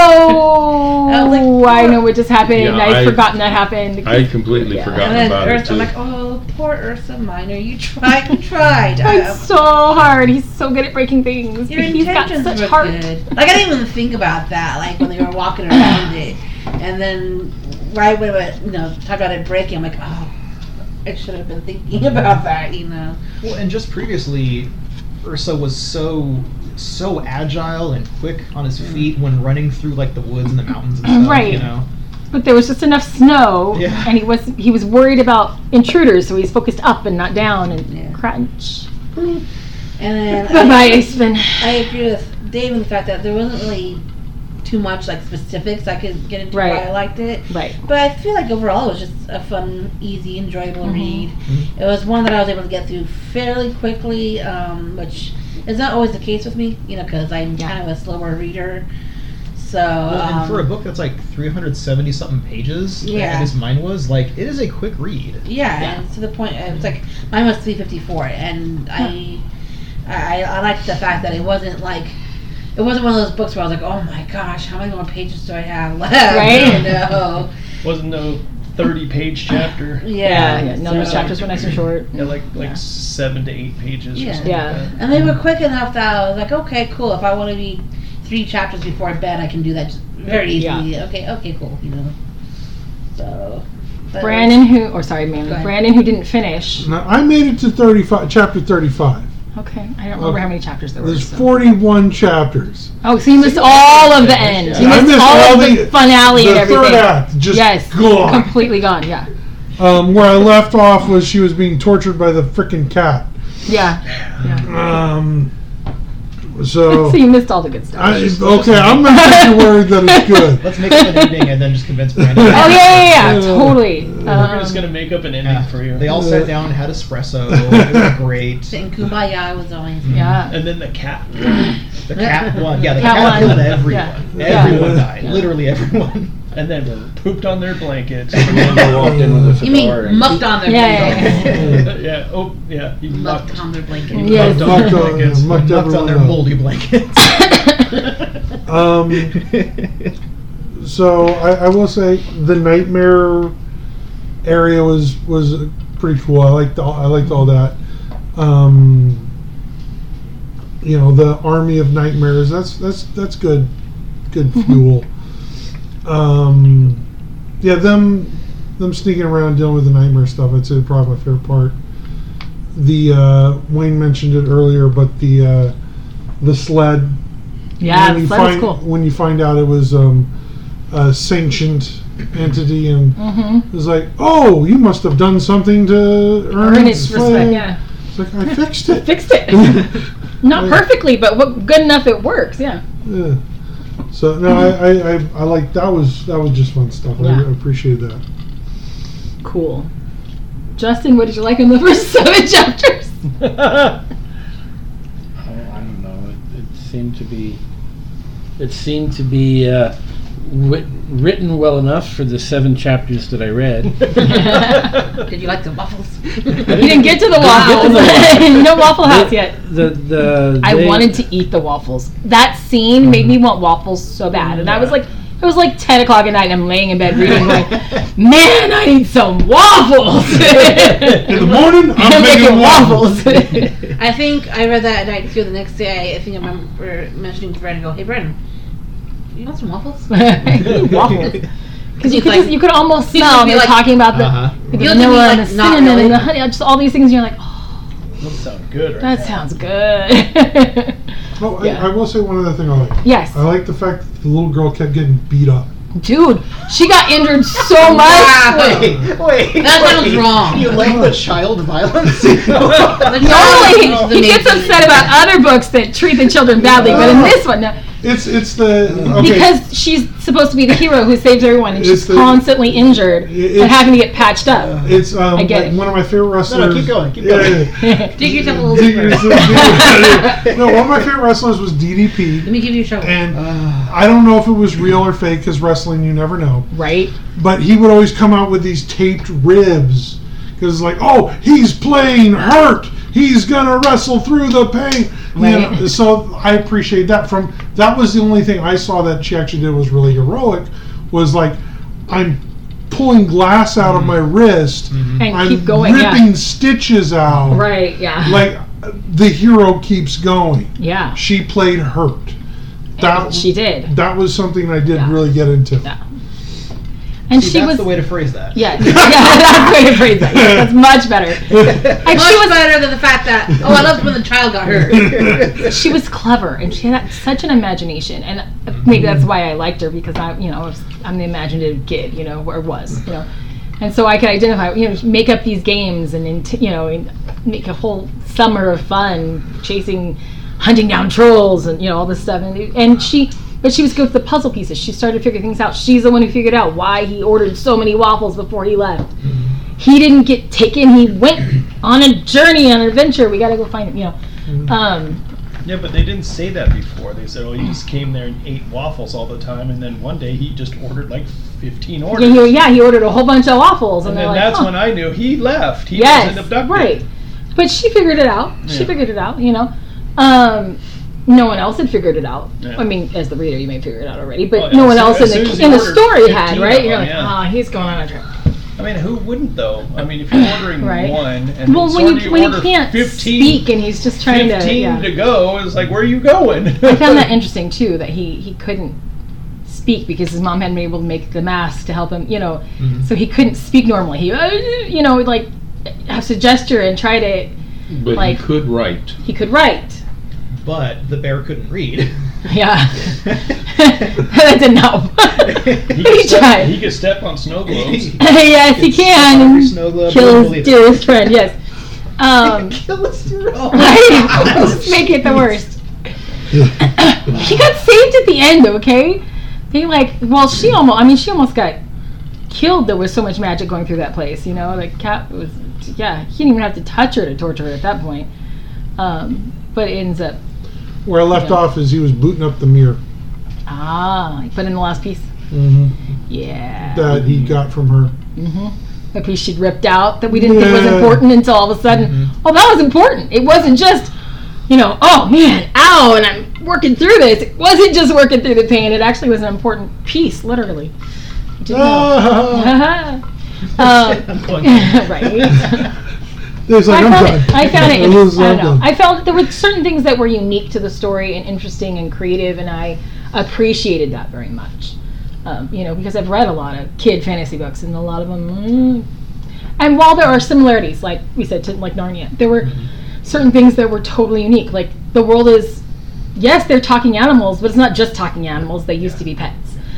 Speaker 8: I was like,
Speaker 9: I
Speaker 8: poor-
Speaker 9: know what just happened.
Speaker 7: Yeah,
Speaker 9: I'd
Speaker 7: I-
Speaker 9: forgotten that happened.
Speaker 7: I had completely
Speaker 9: Yeah.
Speaker 7: forgotten
Speaker 8: And then
Speaker 7: about
Speaker 8: Ursa,
Speaker 7: it too.
Speaker 8: I'm like, oh, poor Ursa Minor, you tried, you tried.
Speaker 9: Tried
Speaker 8: Uh,
Speaker 9: so hard. He's so good at breaking things.
Speaker 8: Your
Speaker 9: He's got
Speaker 8: intentions
Speaker 9: such
Speaker 8: were
Speaker 9: heart.
Speaker 8: good. Like I didn't even think about that. Like when they were walking around it, and then right when it, you know, talk about it breaking, I'm like, oh, I should have been thinking about that. You know.
Speaker 3: Well, and just previously, Ursa was so so agile and quick on his feet when running through like the woods and the mountains and stuff.
Speaker 9: Right.
Speaker 3: You know.
Speaker 9: But there was just enough snow,
Speaker 3: Yeah.
Speaker 9: and he was he was worried about intruders, so he's focused up and not down. And
Speaker 8: Yeah.
Speaker 9: crunch.
Speaker 8: And then
Speaker 9: Bye bye,
Speaker 8: I,
Speaker 9: Ace-Fin.
Speaker 8: I agree with Dave in the fact that there wasn't really too much like specifics I could get into
Speaker 9: Right.
Speaker 8: why I liked it.
Speaker 9: Right.
Speaker 8: But I feel like overall it was just a fun, easy, enjoyable
Speaker 9: Mhm.
Speaker 8: read.
Speaker 3: Mhm.
Speaker 8: It was one that I was able to get through fairly quickly, um, which is not always the case with me, you know, because I'm
Speaker 9: Yeah.
Speaker 8: kind of a slower reader. So,
Speaker 3: Well,
Speaker 8: um,
Speaker 3: and for a book that's like three hundred seventy something pages,
Speaker 8: Yeah.
Speaker 3: as mine was, like it is a quick read.
Speaker 8: yeah,
Speaker 9: Yeah.
Speaker 8: and to the point, it was like mine was three fifty-four, and I, I, I liked the fact that it wasn't like. It wasn't one of those books where I was like, "Oh my gosh, how many more pages do I have left?"
Speaker 9: Right?
Speaker 8: You know?
Speaker 2: Wasn't no thirty-page chapter.
Speaker 8: Yeah.
Speaker 9: yeah. No, those
Speaker 8: so-
Speaker 9: chapters were nice and short.
Speaker 2: Yeah, like like
Speaker 9: Yeah.
Speaker 2: seven to eight pages.
Speaker 8: Yeah.
Speaker 2: Or something
Speaker 9: Yeah.
Speaker 2: Like that.
Speaker 8: And they were quick enough that I was like, okay, cool. If I want to read three chapters before bed, I can do that just very
Speaker 9: Yeah.
Speaker 8: easily. Okay, okay, cool. You know. So. but-
Speaker 9: Brandon, who, or sorry, man,
Speaker 8: Go ahead.
Speaker 9: Brandon, who didn't finish.
Speaker 5: Now, I made it to thirty-five, chapter thirty-five.
Speaker 9: Okay, I don't remember
Speaker 5: Okay.
Speaker 9: how many chapters there were.
Speaker 5: There's
Speaker 9: so.
Speaker 5: forty-one chapters.
Speaker 9: Oh, so you missed all of the end. You
Speaker 5: I
Speaker 9: missed,
Speaker 5: missed
Speaker 9: all,
Speaker 5: all
Speaker 9: of the,
Speaker 5: the-
Speaker 9: finale
Speaker 5: the
Speaker 9: and everything.
Speaker 5: third act, just
Speaker 9: yes,
Speaker 5: gone.
Speaker 9: completely gone. Yeah,
Speaker 5: Um, where I left off was she was being tortured by the frickin' cat.
Speaker 9: yeah, yeah.
Speaker 5: Um, so,
Speaker 9: So you missed all the good stuff.
Speaker 5: I, okay, I'm not too worried that it's good.
Speaker 3: Let's make up an ending and then just convince Brandon.
Speaker 9: Oh yeah, yeah, yeah,
Speaker 5: Uh,
Speaker 9: totally.
Speaker 2: We're
Speaker 9: Um,
Speaker 2: just gonna make up an ending
Speaker 3: Yeah.
Speaker 2: for you.
Speaker 3: They all sat down, had espresso. It was great.
Speaker 8: And Kumbaya was always.
Speaker 9: yeah.
Speaker 2: And then the cat.
Speaker 3: The cat won. Yeah, the
Speaker 9: Cat
Speaker 3: cat,
Speaker 9: won.
Speaker 3: killed everyone.
Speaker 9: Yeah.
Speaker 3: Everyone
Speaker 9: Yeah.
Speaker 3: died.
Speaker 9: Yeah.
Speaker 3: Literally everyone.
Speaker 2: And then pooped on their blankets.
Speaker 4: Amanda walked in with a
Speaker 8: You mean
Speaker 4: fedora and-
Speaker 8: mucked on their
Speaker 9: Yeah,
Speaker 8: blankets?
Speaker 9: yeah,
Speaker 2: yeah. Oh, yeah. You
Speaker 8: Mucked
Speaker 2: mucked.
Speaker 8: on their blankets.
Speaker 9: Yes.
Speaker 2: Mucked on
Speaker 5: Mucked
Speaker 2: their
Speaker 5: on-
Speaker 2: blankets.
Speaker 5: mucked
Speaker 3: Mucked on their
Speaker 5: everyone up.
Speaker 3: moldy blankets.
Speaker 5: Um, so I, I will say the nightmare area was was pretty cool. I liked all, I liked all that. Um, you know, the army of nightmares. That's that's that's good, good fuel. Um, yeah, them them sneaking around dealing with the nightmare stuff. I'd say probably my favorite part. The uh, Wayne mentioned it earlier, but the uh, the sled.
Speaker 9: yeah.
Speaker 5: when you
Speaker 9: That was
Speaker 5: find
Speaker 9: cool.
Speaker 5: when you find out it was um, a sanctioned entity, and
Speaker 9: Mm-hmm.
Speaker 5: it's like, oh, you must have done something to earn,
Speaker 9: Earn
Speaker 5: its
Speaker 9: its respect,
Speaker 5: flame.
Speaker 9: yeah.
Speaker 5: It's like, I fixed it.
Speaker 9: Fixed it. Not perfectly, but what, good enough it works, yeah.
Speaker 5: Yeah. So no, I, I, I, I like that was that was just fun stuff. I,
Speaker 9: Yeah.
Speaker 5: I appreciate that.
Speaker 9: Cool. Justin, what did you like in the first seven chapters?
Speaker 4: I, I don't know. It, it seemed to be. It seemed to be uh, writ- written well enough for the seven chapters that I read.
Speaker 8: Did you like the waffles?
Speaker 9: You didn't get to the waffles. No Waffle House yet.
Speaker 4: The the.
Speaker 9: I
Speaker 4: they-
Speaker 9: wanted to eat the waffles. That scene made me want waffles so bad, and I was like, it was like ten o'clock at night, and I'm laying in bed reading, like, man, I need some waffles.
Speaker 5: In the morning, I'm,
Speaker 9: I'm
Speaker 5: making
Speaker 9: making
Speaker 5: waffles.
Speaker 9: waffles.
Speaker 8: I think I read that at night too. The next day, I, I think I remember mentioning to Brandon, go, hey, Brandon, you want some waffles?
Speaker 9: I need waffles. Because you
Speaker 8: He's
Speaker 9: could
Speaker 8: like-
Speaker 9: just, you could almost
Speaker 8: he's
Speaker 9: smell
Speaker 8: gonna be
Speaker 9: they're
Speaker 8: like,
Speaker 9: talking about the,
Speaker 3: Uh-huh.
Speaker 9: the
Speaker 8: He'll just be
Speaker 9: vanilla
Speaker 8: like,
Speaker 9: and the
Speaker 8: not
Speaker 9: cinnamon
Speaker 8: really.
Speaker 9: and the honey, just all these things, and you're like, oh,
Speaker 2: Those sound good, right?
Speaker 9: that
Speaker 2: now.
Speaker 9: sounds good.
Speaker 5: Oh,
Speaker 9: Yeah.
Speaker 5: I, I will say one other thing I like.
Speaker 9: Yes.
Speaker 5: I like the fact that the little girl kept getting beat up.
Speaker 9: Dude, she got injured so much.
Speaker 8: Wow.
Speaker 3: Wait, wait.
Speaker 8: That
Speaker 3: wait.
Speaker 8: sounds wrong.
Speaker 3: You like the child violence?
Speaker 8: The
Speaker 9: Normally,
Speaker 8: child
Speaker 9: he
Speaker 8: is the
Speaker 9: gets
Speaker 8: main-
Speaker 9: upset about other books that treat the children badly, but in this one, no.
Speaker 5: It's it's the okay.
Speaker 9: Because she's supposed to be the hero who saves everyone, and
Speaker 5: It's
Speaker 9: she's
Speaker 5: the-
Speaker 9: constantly injured
Speaker 5: It's-
Speaker 9: and having to get patched up.
Speaker 5: It's um,
Speaker 9: I get
Speaker 5: like
Speaker 9: it.
Speaker 5: one of my favorite wrestlers.
Speaker 3: keep going, keep
Speaker 5: Yeah,
Speaker 3: going.
Speaker 5: yeah,
Speaker 8: Dig yourself a little
Speaker 5: Dig
Speaker 8: deeper.
Speaker 5: yourself deeper. No, one of my favorite wrestlers was D D P,
Speaker 8: Let me give you a shovel.
Speaker 5: and I don't know if it was real or fake because wrestling, you never know.
Speaker 9: Right?
Speaker 5: But he would always come out with these taped ribs because, like, oh, he's playing hurt. He's gonna wrestle through the pain. You
Speaker 9: Right.
Speaker 5: know, so I appreciate that. From that was the only thing I saw that she actually did was really heroic. Was like, I'm pulling glass out of my wrist.
Speaker 9: And
Speaker 5: I'm
Speaker 9: keep going,
Speaker 5: ripping
Speaker 9: yeah.
Speaker 5: stitches out.
Speaker 9: Right, yeah.
Speaker 5: Like the hero keeps going.
Speaker 9: yeah.
Speaker 5: She played hurt. That
Speaker 9: She did.
Speaker 5: That was something I did
Speaker 9: Yeah.
Speaker 5: really get into.
Speaker 9: Yeah. And
Speaker 3: See,
Speaker 9: she
Speaker 3: that's
Speaker 9: was.
Speaker 3: the way to phrase that.
Speaker 9: Yeah, yeah, that's the way to phrase that. Yeah, that's much better. And
Speaker 8: Much
Speaker 9: she was
Speaker 8: better than the fact that, oh, I loved when the child got hurt.
Speaker 9: she was clever, and she had such an imagination, and maybe that's why I liked her, because I, you know, I was, I'm the imaginative kid, you know, or was, you know, and so I could identify, you know, make up these games and, int- you know, and make a whole summer of fun chasing, hunting down trolls, and you know all this stuff, and and she. But she was good with the puzzle pieces. She started to figure things out. She's the one who figured out why he ordered so many waffles before he left. He didn't get taken. He went on a journey, on an adventure. We got to go find him, you know. Um,
Speaker 2: Yeah, but they didn't say that before. They said, "Oh, he just came there and ate waffles all the time," and then one day he just ordered like fifteen orders.
Speaker 9: yeah, he, yeah, he ordered a whole bunch of waffles, and,
Speaker 2: and
Speaker 9: they're
Speaker 2: then
Speaker 9: like,
Speaker 2: that's
Speaker 9: huh.
Speaker 2: when I knew he left. He
Speaker 9: yes,
Speaker 2: wasn't abducted.
Speaker 9: right. But she figured it out. She
Speaker 2: Yeah.
Speaker 9: figured it out, you know. Um, no one else had figured it out.
Speaker 2: Yeah.
Speaker 9: I mean, as the reader, you may figure it out already, but
Speaker 2: Oh, yeah,
Speaker 9: no one
Speaker 2: as
Speaker 9: else
Speaker 2: soon-
Speaker 9: in
Speaker 2: as soon
Speaker 9: the
Speaker 2: as he
Speaker 9: in the
Speaker 2: ordered
Speaker 9: story had,
Speaker 2: fifteen
Speaker 9: right?
Speaker 2: of
Speaker 9: You're
Speaker 2: them,
Speaker 9: like,
Speaker 2: yeah.
Speaker 9: ah, he's going on a trip.
Speaker 2: I mean, who wouldn't though? I mean, if you're ordering
Speaker 9: Right.
Speaker 2: one and
Speaker 9: Well,
Speaker 2: then
Speaker 9: when
Speaker 2: sort of
Speaker 9: you when
Speaker 2: order
Speaker 9: you can't
Speaker 2: fifteen,
Speaker 9: speak and he's just trying to,
Speaker 2: fifteen
Speaker 9: yeah.
Speaker 2: to go, it's like, where are you going?
Speaker 9: I found that interesting too, that he he couldn't speak because his mom hadn't been able to make the mask to help him, you know, so he couldn't speak normally. He, uh, you know, like have to gesture and try to.
Speaker 7: But
Speaker 9: Like-
Speaker 7: he could write.
Speaker 9: He could write.
Speaker 3: But the bear couldn't read.
Speaker 9: Yeah, that didn't help.
Speaker 2: he,
Speaker 9: he
Speaker 2: could step,
Speaker 9: tried.
Speaker 2: he could step on snow globes.
Speaker 9: Yes, he can.
Speaker 3: Every
Speaker 9: and
Speaker 3: snow globe,
Speaker 9: Kill
Speaker 3: wouldn't
Speaker 9: his
Speaker 3: believe it.
Speaker 9: dearest friend. Yes. Um,
Speaker 3: Kill us, you're wrong.
Speaker 9: right? Just make it the worst. He got saved at the end. Okay. He like. Well, she almost. I mean, she almost got killed. There was so much magic going through that place. You know, like Cat was. Yeah, he didn't even have to touch her to torture her at that point. Um, but it ends up.
Speaker 5: Where I left
Speaker 9: Yeah.
Speaker 5: off is he was booting up the mirror
Speaker 9: Ah, he put in the last piece.
Speaker 5: hmm
Speaker 9: Yeah.
Speaker 5: that he got from her.
Speaker 9: Mm-hmm. The piece she'd ripped out that we didn't think was
Speaker 5: Yeah.
Speaker 9: important until all of a sudden, oh, that was important. It wasn't just, you know, oh man, ow, and I'm working through this. It wasn't just working through the pain. It actually was an important piece, literally. I didn't know. um, right.
Speaker 5: There's like,
Speaker 9: I
Speaker 5: I'm
Speaker 9: found
Speaker 5: done.
Speaker 9: it. I found it.
Speaker 5: I was-
Speaker 9: Interesting. I
Speaker 5: I'm
Speaker 9: don't know.
Speaker 5: done.
Speaker 9: I felt there were certain things that were unique to the story and interesting and creative, and I appreciated that very much. Um, you know, because I've read a lot of kid fantasy books, and a lot of them. Mm, and while there are similarities, like we said, to like Narnia, there were certain things that were totally unique. Like the world is, yes, they're talking animals, but it's not just talking animals. They used to be pets.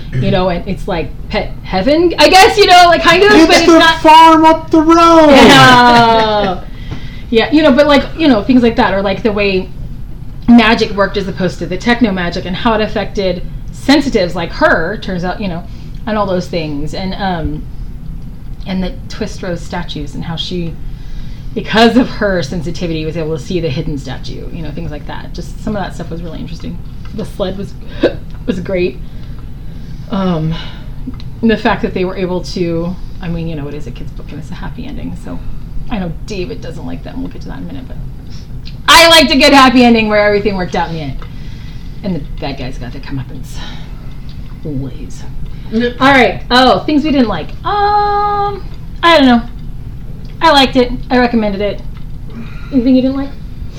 Speaker 9: you know, and it's like pet heaven, I guess, you know, like kind of,
Speaker 5: It's
Speaker 9: but it's
Speaker 5: the
Speaker 9: not.
Speaker 5: farm up the road.
Speaker 9: Yeah. Yeah, you know, but like, you know, things like that, or like the way magic worked as opposed to the techno magic and how it affected sensitives like her, turns out, you know, and all those things. And um and the Twist Rose statues and how she, because of her sensitivity, was able to see the hidden statue, you know, things like that. Just some of that stuff was really interesting. The sled was was great. Um and the fact that they were able to, I mean, you know, it is a kid's book and it's a happy ending, so I know David doesn't like that, and we'll get to that in a minute, but I liked a good happy ending where everything worked out in the end. And the bad guys got their comeuppance. Always. Alright, oh, things we didn't like. Um, I don't know. I liked it. I recommended it. Anything you didn't like?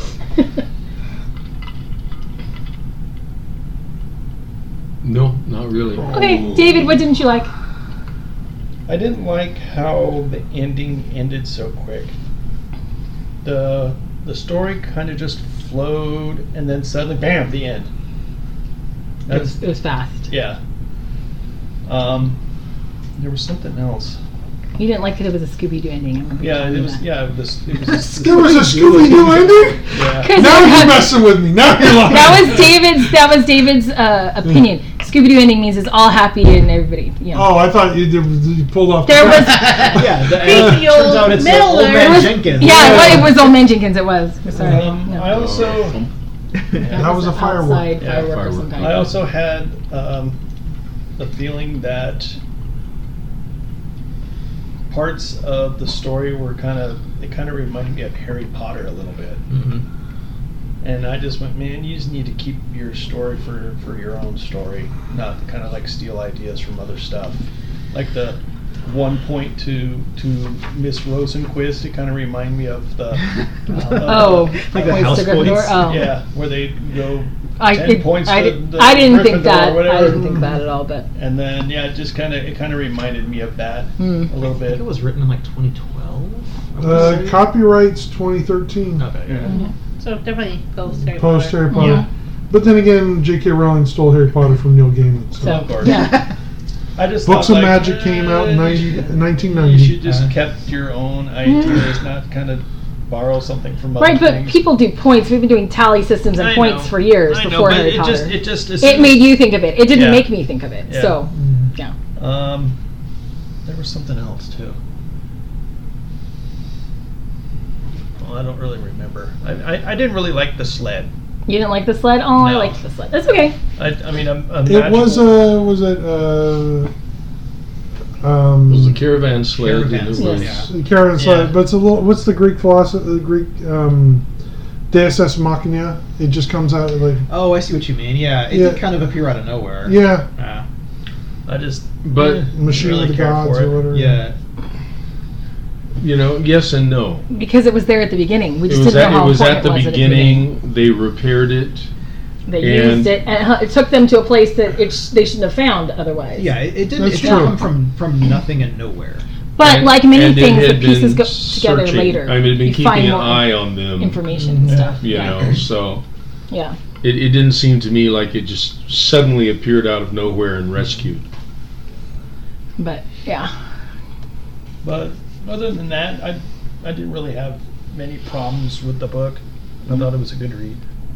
Speaker 7: No, not really.
Speaker 9: Okay, David, what didn't you like?
Speaker 2: I didn't like how the ending ended so quick. The the story kind of just flowed, and then suddenly, bam, the end.
Speaker 9: It
Speaker 2: That's
Speaker 9: was, it was fast.
Speaker 2: yeah. Um, there was something else.
Speaker 9: You didn't like that it was a Scooby-Doo ending. I remember you
Speaker 2: Yeah,
Speaker 9: telling
Speaker 2: it
Speaker 9: me
Speaker 2: was.
Speaker 9: that.
Speaker 2: Yeah, it was. It was
Speaker 5: There was a Scooby-Doo ending?
Speaker 2: Yeah.
Speaker 9: 'Cause
Speaker 5: Now
Speaker 9: it
Speaker 5: you're
Speaker 9: had-
Speaker 5: messing with me. Now you're lying.
Speaker 9: That was David's. That was David's uh, opinion. Scooby-Doo ending means it's all happy and everybody. You know.
Speaker 5: Oh, I thought you, did, you pulled off
Speaker 9: There
Speaker 5: the
Speaker 9: was.
Speaker 3: Yeah, the,
Speaker 8: Creepy
Speaker 3: uh, turns
Speaker 8: old
Speaker 3: out it's uh,
Speaker 8: Middler.
Speaker 3: old
Speaker 9: It
Speaker 3: man
Speaker 9: was-
Speaker 3: Jenkins.
Speaker 9: Yeah, well, it was Old Man Jenkins. It was. We're sorry.
Speaker 2: Um,
Speaker 9: No.
Speaker 2: I also.
Speaker 5: That was a firework.
Speaker 9: outside
Speaker 2: Yeah,
Speaker 9: firework or
Speaker 7: firework.
Speaker 9: some kind.
Speaker 2: I also had um, the feeling that parts of the story were kind of, they kind of reminded me of Harry Potter a little bit.
Speaker 3: Mhm.
Speaker 2: And I just went, man, you just need to keep your story for, for your own story, not kind of like steal ideas from other stuff. Like the one point to to Miss Rosenquist, it kind of reminded me of the. Uh,
Speaker 9: Oh,
Speaker 3: Like the
Speaker 9: points
Speaker 3: house
Speaker 9: to Gryffindor?
Speaker 3: points?
Speaker 9: Oh.
Speaker 2: Yeah, where they go
Speaker 9: I,
Speaker 2: ten
Speaker 9: it,
Speaker 2: points
Speaker 9: I,
Speaker 2: to
Speaker 9: did,
Speaker 2: the
Speaker 9: I didn't think
Speaker 2: Gryffindor
Speaker 9: that.
Speaker 2: or whatever.
Speaker 9: I didn't think that at all. But
Speaker 2: And then yeah, it just kind of it kind of reminded me of that
Speaker 9: Hmm.
Speaker 2: a little
Speaker 3: I
Speaker 2: bit.
Speaker 3: think it was written in like twenty twelve. I wanna
Speaker 5: Uh,
Speaker 3: say.
Speaker 5: copyrights twenty thirteen.
Speaker 3: Okay.
Speaker 2: Yeah.
Speaker 8: So definitely post Harry
Speaker 5: Post
Speaker 8: Potter.
Speaker 5: Harry Potter.
Speaker 9: Yeah.
Speaker 5: But then again, J K. Rowling stole Harry Potter from Neil Gaiman. So.
Speaker 9: so
Speaker 2: Of course.
Speaker 9: yeah.
Speaker 2: I just
Speaker 5: Books
Speaker 2: thought,
Speaker 5: of
Speaker 2: like,
Speaker 5: Magic came out in
Speaker 2: eh,
Speaker 5: ninety,
Speaker 2: you should-
Speaker 5: nineteen
Speaker 2: You
Speaker 5: ninety.
Speaker 2: should just
Speaker 3: Uh,
Speaker 2: kept your own ideas, not kind of borrow something from other
Speaker 9: Right, but
Speaker 2: things.
Speaker 9: people do points. We've been doing tally systems and
Speaker 2: I
Speaker 9: points
Speaker 2: know.
Speaker 9: for years
Speaker 2: I know,
Speaker 9: before
Speaker 2: but
Speaker 9: Harry
Speaker 2: it
Speaker 9: Potter.
Speaker 2: just it just as
Speaker 9: It
Speaker 2: soon
Speaker 9: made you think of it. It didn't
Speaker 2: Yeah.
Speaker 9: make me think of it.
Speaker 2: Yeah.
Speaker 9: So, yeah.
Speaker 2: as- Um, there was something else too. Well, I don't really remember. I, I, I didn't really like the sled.
Speaker 9: You didn't like the sled? Oh, I
Speaker 2: No.
Speaker 9: liked the sled. That's okay.
Speaker 2: I, I mean, I'm, I'm
Speaker 5: It was a was it uh um
Speaker 7: It was a caravan sled.
Speaker 3: Caravan
Speaker 7: and it
Speaker 3: sled,
Speaker 7: was-
Speaker 3: yeah.
Speaker 5: Karen sled,
Speaker 2: Yeah.
Speaker 5: but it's a little. What's the Greek philosophy? The Greek um, Deus Ex Machina. It just comes out like
Speaker 3: Oh, I see what you mean. Yeah, it
Speaker 5: Yeah.
Speaker 3: did kind of appear out of nowhere.
Speaker 5: yeah,
Speaker 3: Uh,
Speaker 2: I just
Speaker 7: But
Speaker 2: eh,
Speaker 5: Machine
Speaker 2: really
Speaker 5: of the
Speaker 2: care
Speaker 5: Gods
Speaker 2: for it.
Speaker 5: or whatever.
Speaker 3: yeah.
Speaker 7: you know, yes and no.
Speaker 9: Because it was there at the beginning. We
Speaker 7: It
Speaker 9: just
Speaker 7: was
Speaker 9: didn't
Speaker 7: at,
Speaker 9: know how
Speaker 7: it was
Speaker 9: important
Speaker 7: at the
Speaker 9: it was at
Speaker 7: beginning. They repaired it.
Speaker 9: They
Speaker 7: and-
Speaker 9: used it, and it took them to a place that it sh- they shouldn't have found otherwise.
Speaker 3: Yeah, it, it didn't.
Speaker 5: That's
Speaker 3: It didn't
Speaker 5: true.
Speaker 3: come from from nothing and nowhere.
Speaker 9: But
Speaker 7: And-
Speaker 9: like many
Speaker 7: and it
Speaker 9: things, the
Speaker 7: had
Speaker 9: pieces
Speaker 7: been
Speaker 9: go together
Speaker 7: searching.
Speaker 9: later.
Speaker 7: I mean, it had been
Speaker 9: You
Speaker 7: keeping
Speaker 9: find
Speaker 7: an
Speaker 9: more
Speaker 7: eye on them.
Speaker 9: information and stuff.
Speaker 7: You
Speaker 9: yeah.
Speaker 7: know, so
Speaker 9: Yeah.
Speaker 7: it, it didn't seem to me like it just suddenly appeared out of nowhere and rescued.
Speaker 9: But yeah.
Speaker 2: But other than that, I I didn't really have many problems with the book. I thought it was a good read.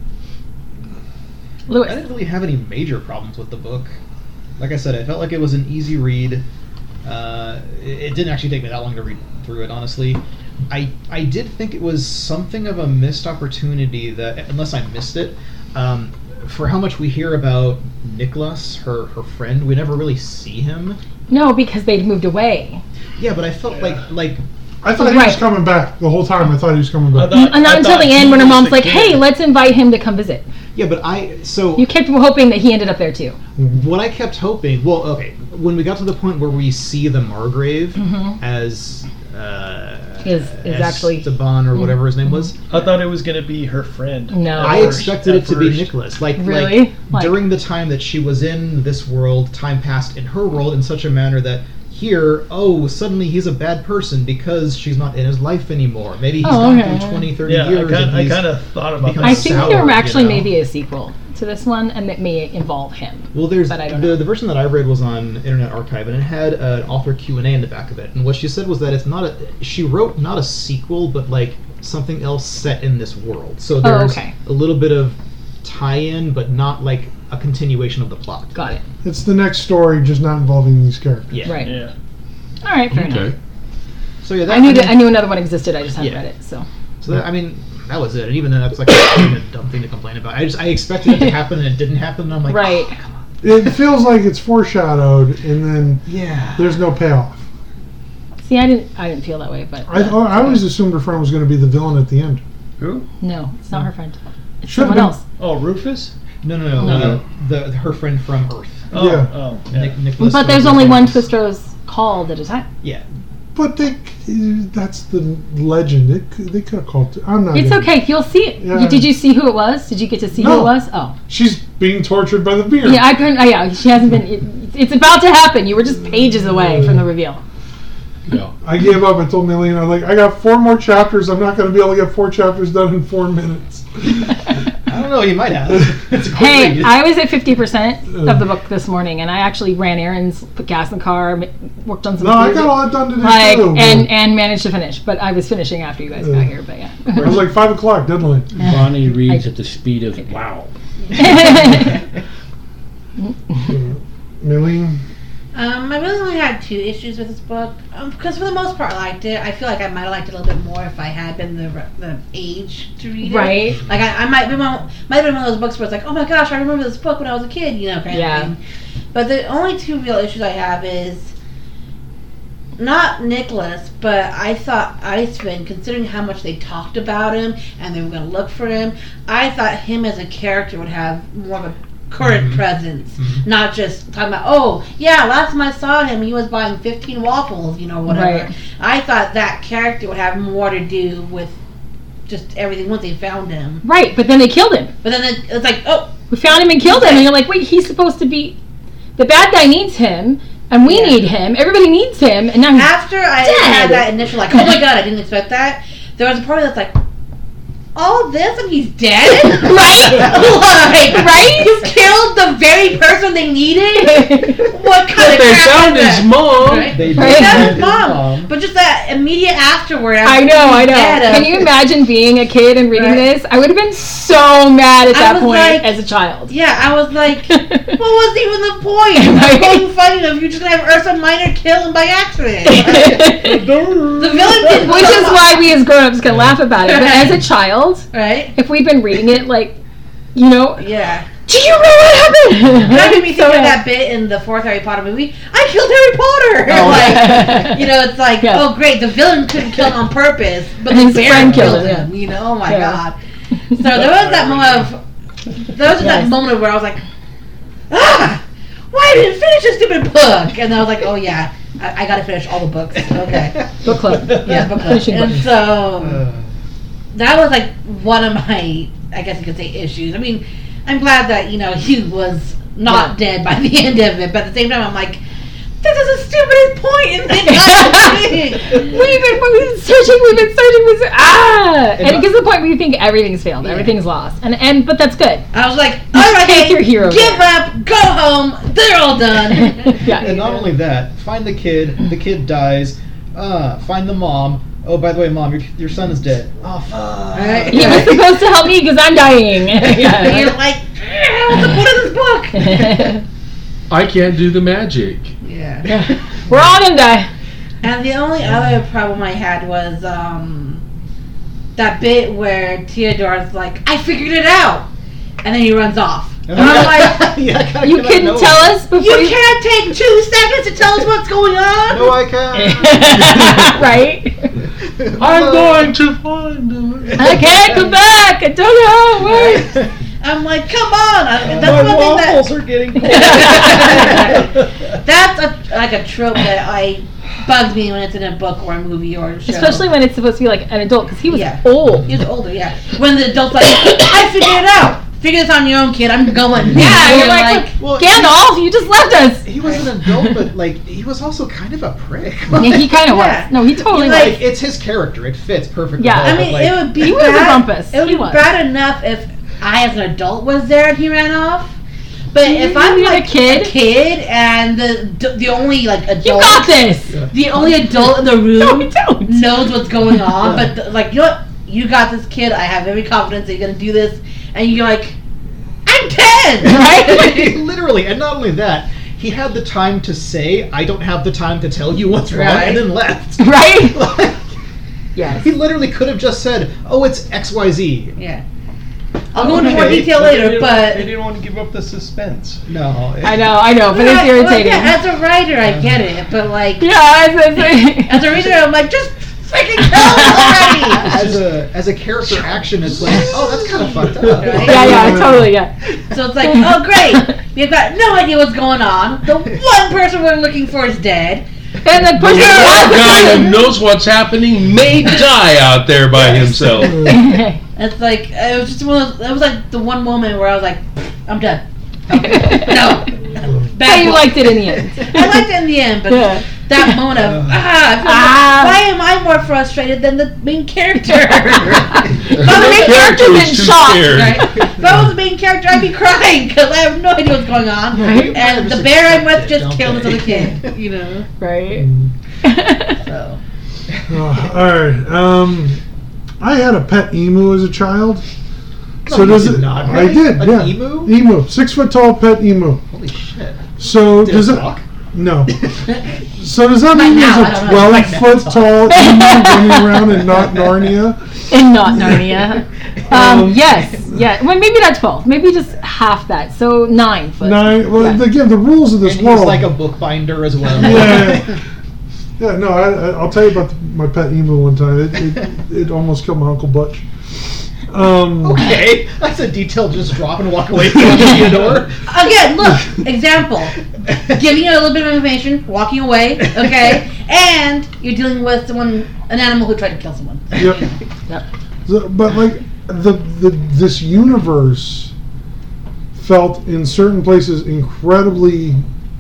Speaker 3: I
Speaker 9: Lewis.
Speaker 3: didn't really have any major problems with the book. Like I said, I felt like it was an easy read. Uh, it, it didn't actually take me that long to read through it, honestly. I I did think it was something of a missed opportunity that, unless I missed it, um, for how much we hear about Nicholas, her her friend, we never really see him.
Speaker 9: No, because they'd moved away.
Speaker 3: Yeah, but I felt
Speaker 2: Yeah.
Speaker 3: like like
Speaker 5: I thought he was
Speaker 9: Right.
Speaker 5: coming back the whole time. I thought he was coming
Speaker 2: I
Speaker 5: back.
Speaker 2: thought-
Speaker 9: And not
Speaker 2: I
Speaker 9: until
Speaker 2: thought
Speaker 9: the
Speaker 2: he
Speaker 9: end when her
Speaker 2: was
Speaker 9: mom's
Speaker 2: the
Speaker 9: like,
Speaker 2: kid.
Speaker 9: hey, let's invite him to come visit.
Speaker 3: yeah, but I so
Speaker 9: You kept hoping that he ended up there too.
Speaker 3: what I kept hoping. Well, okay, when we got to the point where we see the Margrave
Speaker 9: Mhm.
Speaker 3: as uh,
Speaker 9: Is- is actually-
Speaker 3: Esteban or whatever his name was.
Speaker 2: I thought it was gonna be her friend.
Speaker 9: No.
Speaker 2: at
Speaker 3: I
Speaker 2: first-
Speaker 3: expected
Speaker 2: at
Speaker 3: it to be
Speaker 2: first.
Speaker 3: Nicholas. Like,
Speaker 9: Really?
Speaker 3: like,
Speaker 9: Like-
Speaker 3: during the time that she was in this world, time passed in her world in such a manner that here, oh, suddenly he's a bad person because she's not in his life anymore. Maybe he's
Speaker 9: Oh,
Speaker 3: gone
Speaker 9: okay.
Speaker 3: through twenty, thirty
Speaker 2: Yeah, I
Speaker 3: years.
Speaker 2: kind,
Speaker 3: and
Speaker 2: I
Speaker 3: he's
Speaker 2: kind of thought about
Speaker 3: become
Speaker 2: that.
Speaker 9: I think
Speaker 3: sour,
Speaker 9: there actually
Speaker 3: you
Speaker 9: may
Speaker 3: know?
Speaker 9: be a sequel to this one, and it may involve him.
Speaker 3: Well, there's
Speaker 9: But I don't
Speaker 3: the,
Speaker 9: know.
Speaker 3: the version that I read was on Internet Archive, and it had an author Q and A in the back of it. And what she said was that it's not a. She wrote not a sequel, but like something else set in this world. So there's
Speaker 9: okay.
Speaker 3: a little bit of tie-in, but not like a continuation of the plot.
Speaker 9: Got it.
Speaker 5: It's the next story, just not involving these characters.
Speaker 3: Yeah.
Speaker 9: Right.
Speaker 2: Yeah.
Speaker 9: All right, fair enough.
Speaker 7: Okay.
Speaker 3: So yeah, that,
Speaker 9: I knew
Speaker 3: I
Speaker 9: that, I
Speaker 3: mean,
Speaker 9: knew another one existed. I just hadn't
Speaker 3: Yeah.
Speaker 9: read it. So
Speaker 3: So that, I mean, that was it. And even then, that's like a dumb thing to complain about. I just I expected it to happen, and it didn't happen. And I'm like,
Speaker 9: right.
Speaker 3: oh, come on.
Speaker 5: It feels like it's foreshadowed, and then
Speaker 3: Yeah.
Speaker 5: there's no payoff.
Speaker 9: See, I didn't I didn't feel that way, but
Speaker 5: I, I always assumed her friend was going to be the villain at the end.
Speaker 2: Who?
Speaker 9: no, it's not her friend. It's
Speaker 5: Should've
Speaker 9: someone
Speaker 5: been.
Speaker 9: else.
Speaker 2: Oh, Rufus?
Speaker 3: No, no, no.
Speaker 9: No.
Speaker 3: Uh, the her friend from Earth.
Speaker 2: Oh,
Speaker 5: Yeah.
Speaker 2: oh, yeah.
Speaker 3: Nick, Nicholas
Speaker 9: But there's
Speaker 3: was
Speaker 9: only
Speaker 3: the
Speaker 9: one
Speaker 3: famous-
Speaker 9: Twistros called at a time.
Speaker 3: Yeah.
Speaker 5: But they, that's the legend. It, could- they could have called it. I'm not.
Speaker 9: It's
Speaker 5: gonna-
Speaker 9: okay. You'll see it.
Speaker 5: Yeah.
Speaker 9: You, did you see who it was? Did you get to see who
Speaker 5: No.
Speaker 9: it was? Oh,
Speaker 5: She's being tortured by the beard.
Speaker 9: yeah. I couldn't. Oh, yeah. She hasn't been. It, it's about to happen. You were just pages away from the reveal.
Speaker 7: Yeah.
Speaker 5: I gave up. I told Millie, I was like, I got four more chapters. I'm not going to be able to get four chapters done in four minutes.
Speaker 3: I don't know. You might have. It's a quick
Speaker 9: Hey,
Speaker 3: read.
Speaker 9: I was at fifty percent of the book this morning, and I actually ran errands, put gas in the car, ma- worked on some.
Speaker 5: No, I
Speaker 9: food,
Speaker 5: got all that done today
Speaker 9: like
Speaker 5: too.
Speaker 9: and and managed to finish. But I was finishing after you guys got here. But yeah.
Speaker 5: It was like five o'clock deadline.
Speaker 4: Bonnie reads at the speed of wow.
Speaker 5: Millie,
Speaker 8: Um, I really only had two issues with this book um, because for the most part I liked it. I feel like I might have liked it a little bit more if I had been the the age to read it.
Speaker 9: Right.
Speaker 8: Like I, I might be one, might have been one of those books where it's like, oh my gosh, I remember this book when I was a kid, you know, kind
Speaker 9: Yeah.
Speaker 8: of thing. But the only two real issues I have is not Nicholas, but I thought Iceman, considering how much they talked about him and they were going to look for him, I thought him as a character would have more of a current
Speaker 3: Mhm.
Speaker 8: presence,
Speaker 3: Mhm.
Speaker 8: not just talking about, oh yeah, last time I saw him he was buying fifteen waffles, you know, whatever.
Speaker 9: Right.
Speaker 8: I thought that character would have more to do with just everything once they found him.
Speaker 9: Right, but then they killed him.
Speaker 8: But then it, it's like, oh,
Speaker 9: We found him and killed him, and you're like, wait, he's supposed to be. The bad guy needs him, and we
Speaker 8: Yeah.
Speaker 9: need him. Everybody needs him, and now he's
Speaker 8: after I
Speaker 9: dead.
Speaker 8: had that initial like, oh my god, I didn't expect that, there was a part that's like, all this and he's dead?
Speaker 9: Right?
Speaker 8: Like,
Speaker 9: Right?
Speaker 8: You killed the very person they needed? What kind
Speaker 7: But
Speaker 8: of
Speaker 7: they
Speaker 8: crap
Speaker 7: found
Speaker 8: is
Speaker 7: his
Speaker 8: that?
Speaker 7: mom.
Speaker 8: Right?
Speaker 3: They
Speaker 9: Right.
Speaker 3: did
Speaker 8: That
Speaker 3: find
Speaker 8: was
Speaker 3: his
Speaker 8: mom.
Speaker 3: mom.
Speaker 8: But just that immediate afterward.
Speaker 9: I know, I know.
Speaker 8: Dead, uh,
Speaker 9: Can you imagine being a kid and reading
Speaker 8: Right.
Speaker 9: this? I would have been so mad at
Speaker 8: I
Speaker 9: that
Speaker 8: was
Speaker 9: point
Speaker 8: like-
Speaker 9: as a child.
Speaker 8: Yeah, I was like, what was even the point?
Speaker 9: Right.
Speaker 8: What was funny if you're just gonna have Ursa Minor kill him by accident? Like, the villain did
Speaker 9: Which is why we as grown-ups can laugh about it. But as a child,
Speaker 8: right?
Speaker 9: if we'd been reading it, like, you know,
Speaker 8: Yeah.
Speaker 9: do you know what happened?
Speaker 8: That made me
Speaker 9: So
Speaker 8: think of
Speaker 9: bad.
Speaker 8: that bit in the fourth Harry Potter movie. I killed Harry Potter.
Speaker 9: Oh,
Speaker 8: like,
Speaker 9: yeah.
Speaker 8: you know, it's like,
Speaker 9: Yeah.
Speaker 8: oh great, the villain couldn't kill him on purpose, but
Speaker 9: His
Speaker 8: the bear
Speaker 9: friend
Speaker 8: killed
Speaker 9: killed
Speaker 8: him.
Speaker 9: him,
Speaker 8: You know, oh my
Speaker 9: Yeah.
Speaker 8: god. So there was that moment of, there was that
Speaker 9: Yes.
Speaker 8: moment where I was like, ah, why didn't I finish this stupid book? And I was like, oh yeah, I, I got to finish all the books. Okay,
Speaker 9: Book club.
Speaker 8: yeah, book club.
Speaker 9: Finishing
Speaker 8: And
Speaker 9: books.
Speaker 8: so
Speaker 3: Uh,
Speaker 8: that was like one of my, I guess you could say, issues. I mean, I'm glad that, you know, he was not dead by the end of it, but at the same time I'm like, this is the stupidest point in the entire thing.
Speaker 9: We've been, we've been searching, we've been searching, we've been, ah! And it gets to the point where you think everything's failed,
Speaker 8: Yeah.
Speaker 9: everything's lost. And, and but that's good.
Speaker 8: I was like, all right,
Speaker 9: Take your hero
Speaker 8: give
Speaker 9: there.
Speaker 8: up, go home, they're all done.
Speaker 9: Yeah.
Speaker 3: and not only that, find the kid. The kid dies. Uh, find the mom. Oh, by the way, mom, your your son is dead. Oh, fuck.
Speaker 8: Right.
Speaker 9: He was supposed to help me because I'm dying.
Speaker 8: And you're like, "Ah, what's the point of this book?
Speaker 7: I can't do the magic.
Speaker 8: Yeah.
Speaker 9: We're all gonna die.
Speaker 8: And the only other problem I had was um, that bit where Theodore's like, I figured it out, and then he runs off. And I'm like,
Speaker 3: yeah, kinda
Speaker 9: You
Speaker 3: came out of
Speaker 9: couldn't
Speaker 3: nowhere.
Speaker 9: tell us before
Speaker 8: you can't take two seconds to tell us what's going on.
Speaker 3: No, I can't.
Speaker 9: Right?
Speaker 7: I'm going to find him.
Speaker 9: I can't come back. I don't know how it works.
Speaker 8: I'm like, come on! I, that's
Speaker 3: My
Speaker 8: one thing
Speaker 3: waffles
Speaker 8: that
Speaker 3: are getting cold.
Speaker 8: that's a, like a trope that I bugs me when it's in a book or a movie or a show.
Speaker 9: Especially when it's supposed to be like an adult because he was
Speaker 8: Yeah.
Speaker 9: old.
Speaker 8: He was older, yeah. When the adult's like, I figured it out. figure this on your own, kid. I'm going.
Speaker 9: Yeah, you're like,
Speaker 3: Well,
Speaker 9: Gandalf, you just left us.
Speaker 3: He was an adult, but like he was also kind of a prick.
Speaker 9: Yeah, he kind of
Speaker 8: Yeah.
Speaker 9: was. No, he totally
Speaker 8: Like,
Speaker 9: was.
Speaker 3: Like, it's his character. It fits perfectly.
Speaker 9: Yeah.
Speaker 3: well,
Speaker 8: I mean,
Speaker 3: but, like,
Speaker 8: it would be
Speaker 9: he was a
Speaker 8: bad.
Speaker 9: rumpus.
Speaker 8: It would
Speaker 9: He
Speaker 8: be
Speaker 9: was.
Speaker 8: bad enough if I, as an adult, was there and he ran off. But if I'm
Speaker 9: You're a
Speaker 8: like
Speaker 9: kid?
Speaker 8: a kid and the the only like adult,
Speaker 9: You got this.
Speaker 3: Yeah.
Speaker 8: the only adult in the room
Speaker 9: No, we don't.
Speaker 8: knows what's going on.
Speaker 3: Yeah.
Speaker 8: But the, like, you know what? You got this, kid. I have every confidence that you're gonna do this. And you're like, I'm ten,
Speaker 9: Right?
Speaker 3: Literally, and not only that, he had the time to say, "I don't have the time to tell you what's wrong,"
Speaker 8: Right.
Speaker 3: and then left.
Speaker 9: Right?
Speaker 3: Like,
Speaker 9: Yes.
Speaker 3: he literally could have just said, "Oh, it's X Y Z."
Speaker 8: Yeah. I'll go into more
Speaker 3: Okay.
Speaker 8: detail
Speaker 2: But they
Speaker 8: later,
Speaker 2: didn't-
Speaker 8: but
Speaker 2: they didn't want to give up the suspense.
Speaker 3: No,
Speaker 9: I know, I know, but
Speaker 8: Yeah,
Speaker 9: it's irritating.
Speaker 8: well, yeah, as a writer, I get it, but like,
Speaker 9: Yeah, it's, it's,
Speaker 8: as a reader, I'm like, just freaking kill him already.
Speaker 3: As a as a character action, it's like, oh, that's kind of fucked up.
Speaker 8: Right?
Speaker 9: yeah, yeah, totally, yeah.
Speaker 8: So it's like, oh great, we've got no idea what's going on. The one person we're looking for is dead.
Speaker 9: And the
Speaker 7: The
Speaker 9: person
Speaker 7: one guy who knows what's happening may die out there by himself.
Speaker 8: It's like it was just one of those, it was like the one moment where I was like, I'm done. No.
Speaker 9: But
Speaker 8: Bad
Speaker 9: you
Speaker 8: book.
Speaker 9: liked it in the end.
Speaker 8: I liked it in the end, but
Speaker 9: Yeah.
Speaker 8: that moment of ah, I feel
Speaker 9: Ah.
Speaker 8: like, why am I more frustrated than the main character?
Speaker 9: The
Speaker 7: The
Speaker 9: main character's
Speaker 7: was
Speaker 9: in
Speaker 7: too
Speaker 9: shock.
Speaker 7: scared.
Speaker 8: Right? If I was the main character, I'd be crying because I have no idea what's going on.
Speaker 9: Right.
Speaker 8: And the
Speaker 3: Just
Speaker 8: bear I'm
Speaker 3: accept
Speaker 8: with
Speaker 3: it,
Speaker 8: just
Speaker 3: don't
Speaker 8: killed this
Speaker 3: they?
Speaker 8: other kid. You know.
Speaker 9: Right?
Speaker 8: So
Speaker 5: Uh, all right. Um, I had a pet emu as a child.
Speaker 3: No,
Speaker 5: So
Speaker 3: you
Speaker 5: does
Speaker 3: did
Speaker 5: it?
Speaker 3: not,
Speaker 5: I
Speaker 3: really?
Speaker 5: did.
Speaker 3: An
Speaker 5: yeah.
Speaker 3: emu?
Speaker 5: Emu. Six foot tall pet emu.
Speaker 3: Holy shit!
Speaker 5: So
Speaker 3: Did
Speaker 5: does
Speaker 3: it
Speaker 5: it?
Speaker 3: talk?
Speaker 5: No. So does that
Speaker 8: Right
Speaker 5: mean
Speaker 8: now, I
Speaker 5: there's
Speaker 8: don't
Speaker 5: a
Speaker 8: know.
Speaker 5: twelve
Speaker 3: Right now,
Speaker 5: foot
Speaker 3: it's
Speaker 5: tall emu running around in not Narnia?
Speaker 9: And not Narnia. Um,
Speaker 5: Um,
Speaker 9: yes, yeah. Well, maybe not twelve. Maybe just half that. So nine foot.
Speaker 5: Nine. Well,
Speaker 9: Yeah.
Speaker 5: again, the rules of this
Speaker 3: And he's
Speaker 5: world.
Speaker 3: like a bookbinder as well.
Speaker 5: Yeah. Yeah, no, I, I- I'll tell you about the, my pet emu one time. It, it, it almost killed my Uncle Butch. Um,
Speaker 3: Okay, that's a detail. Just drop and walk away from Theodore.
Speaker 8: again, look, example. Giving you a little bit of information, walking away, okay, and you're dealing with someone, an animal who tried to kill someone.
Speaker 5: Yep.
Speaker 9: Yep.
Speaker 5: The- but like the, the this universe felt in certain places incredibly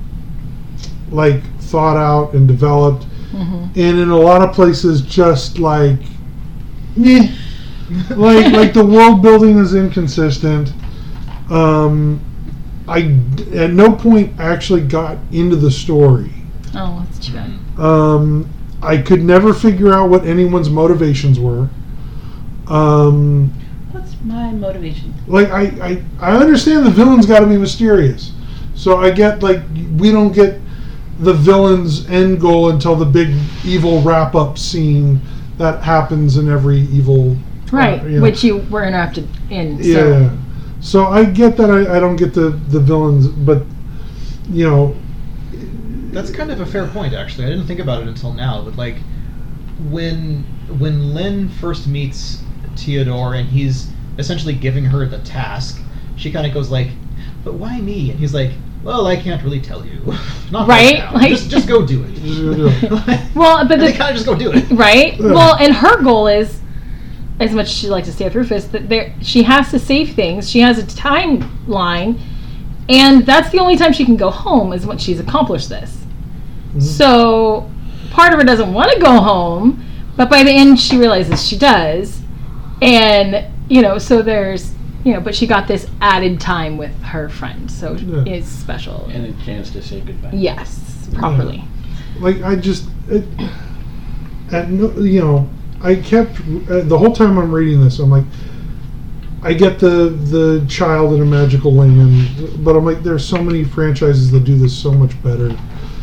Speaker 5: like thought out and developed,
Speaker 9: Mhm.
Speaker 5: and in a lot of places just like, meh. like like the world building is inconsistent. Um, I d- at no point actually got into the story.
Speaker 9: Oh, that's too bad.
Speaker 5: Um, I could never figure out what anyone's motivations were. Um,
Speaker 8: What's my motivation?
Speaker 5: like I, I, I understand the villain's got to be mysterious, so I get like we don't get the villain's end goal until the big evil wrap up scene that happens in every evil.
Speaker 9: Right,
Speaker 5: uh, you know.
Speaker 9: which you were interrupted in. So.
Speaker 5: Yeah. So I get that I, I don't get the the villains, but you know,
Speaker 3: That's kind of a fair point, actually. I didn't think about it until now, but like when when Lynn first meets Theodore and he's essentially giving her the task, she kind of goes like, "But why me?" And he's like, "Well, I can't really tell you. Not
Speaker 9: Right,
Speaker 3: now.
Speaker 9: like-
Speaker 3: just just go do it."
Speaker 5: Just go do it.
Speaker 9: Well, but
Speaker 3: And they
Speaker 9: the,
Speaker 3: kind of just go do it.
Speaker 9: right?
Speaker 5: Yeah.
Speaker 9: Well, and her goal is, as much as she likes to stay with Rufus, that there she has to save things. She has a timeline, and that's the only time she can go home is when she's accomplished this. So part of her doesn't want to go home, but by the end she realizes she does, and you know, so there's you know, but she got this added time with her friend, so
Speaker 5: Yeah.
Speaker 9: it's special.
Speaker 4: And a chance to say goodbye.
Speaker 9: Yes, properly.
Speaker 5: Like I just, it, at no, you know, I kept uh, the whole time I'm reading this. I'm like, I get the the child in a magical land, but I'm like, there's so many franchises that do this so much better.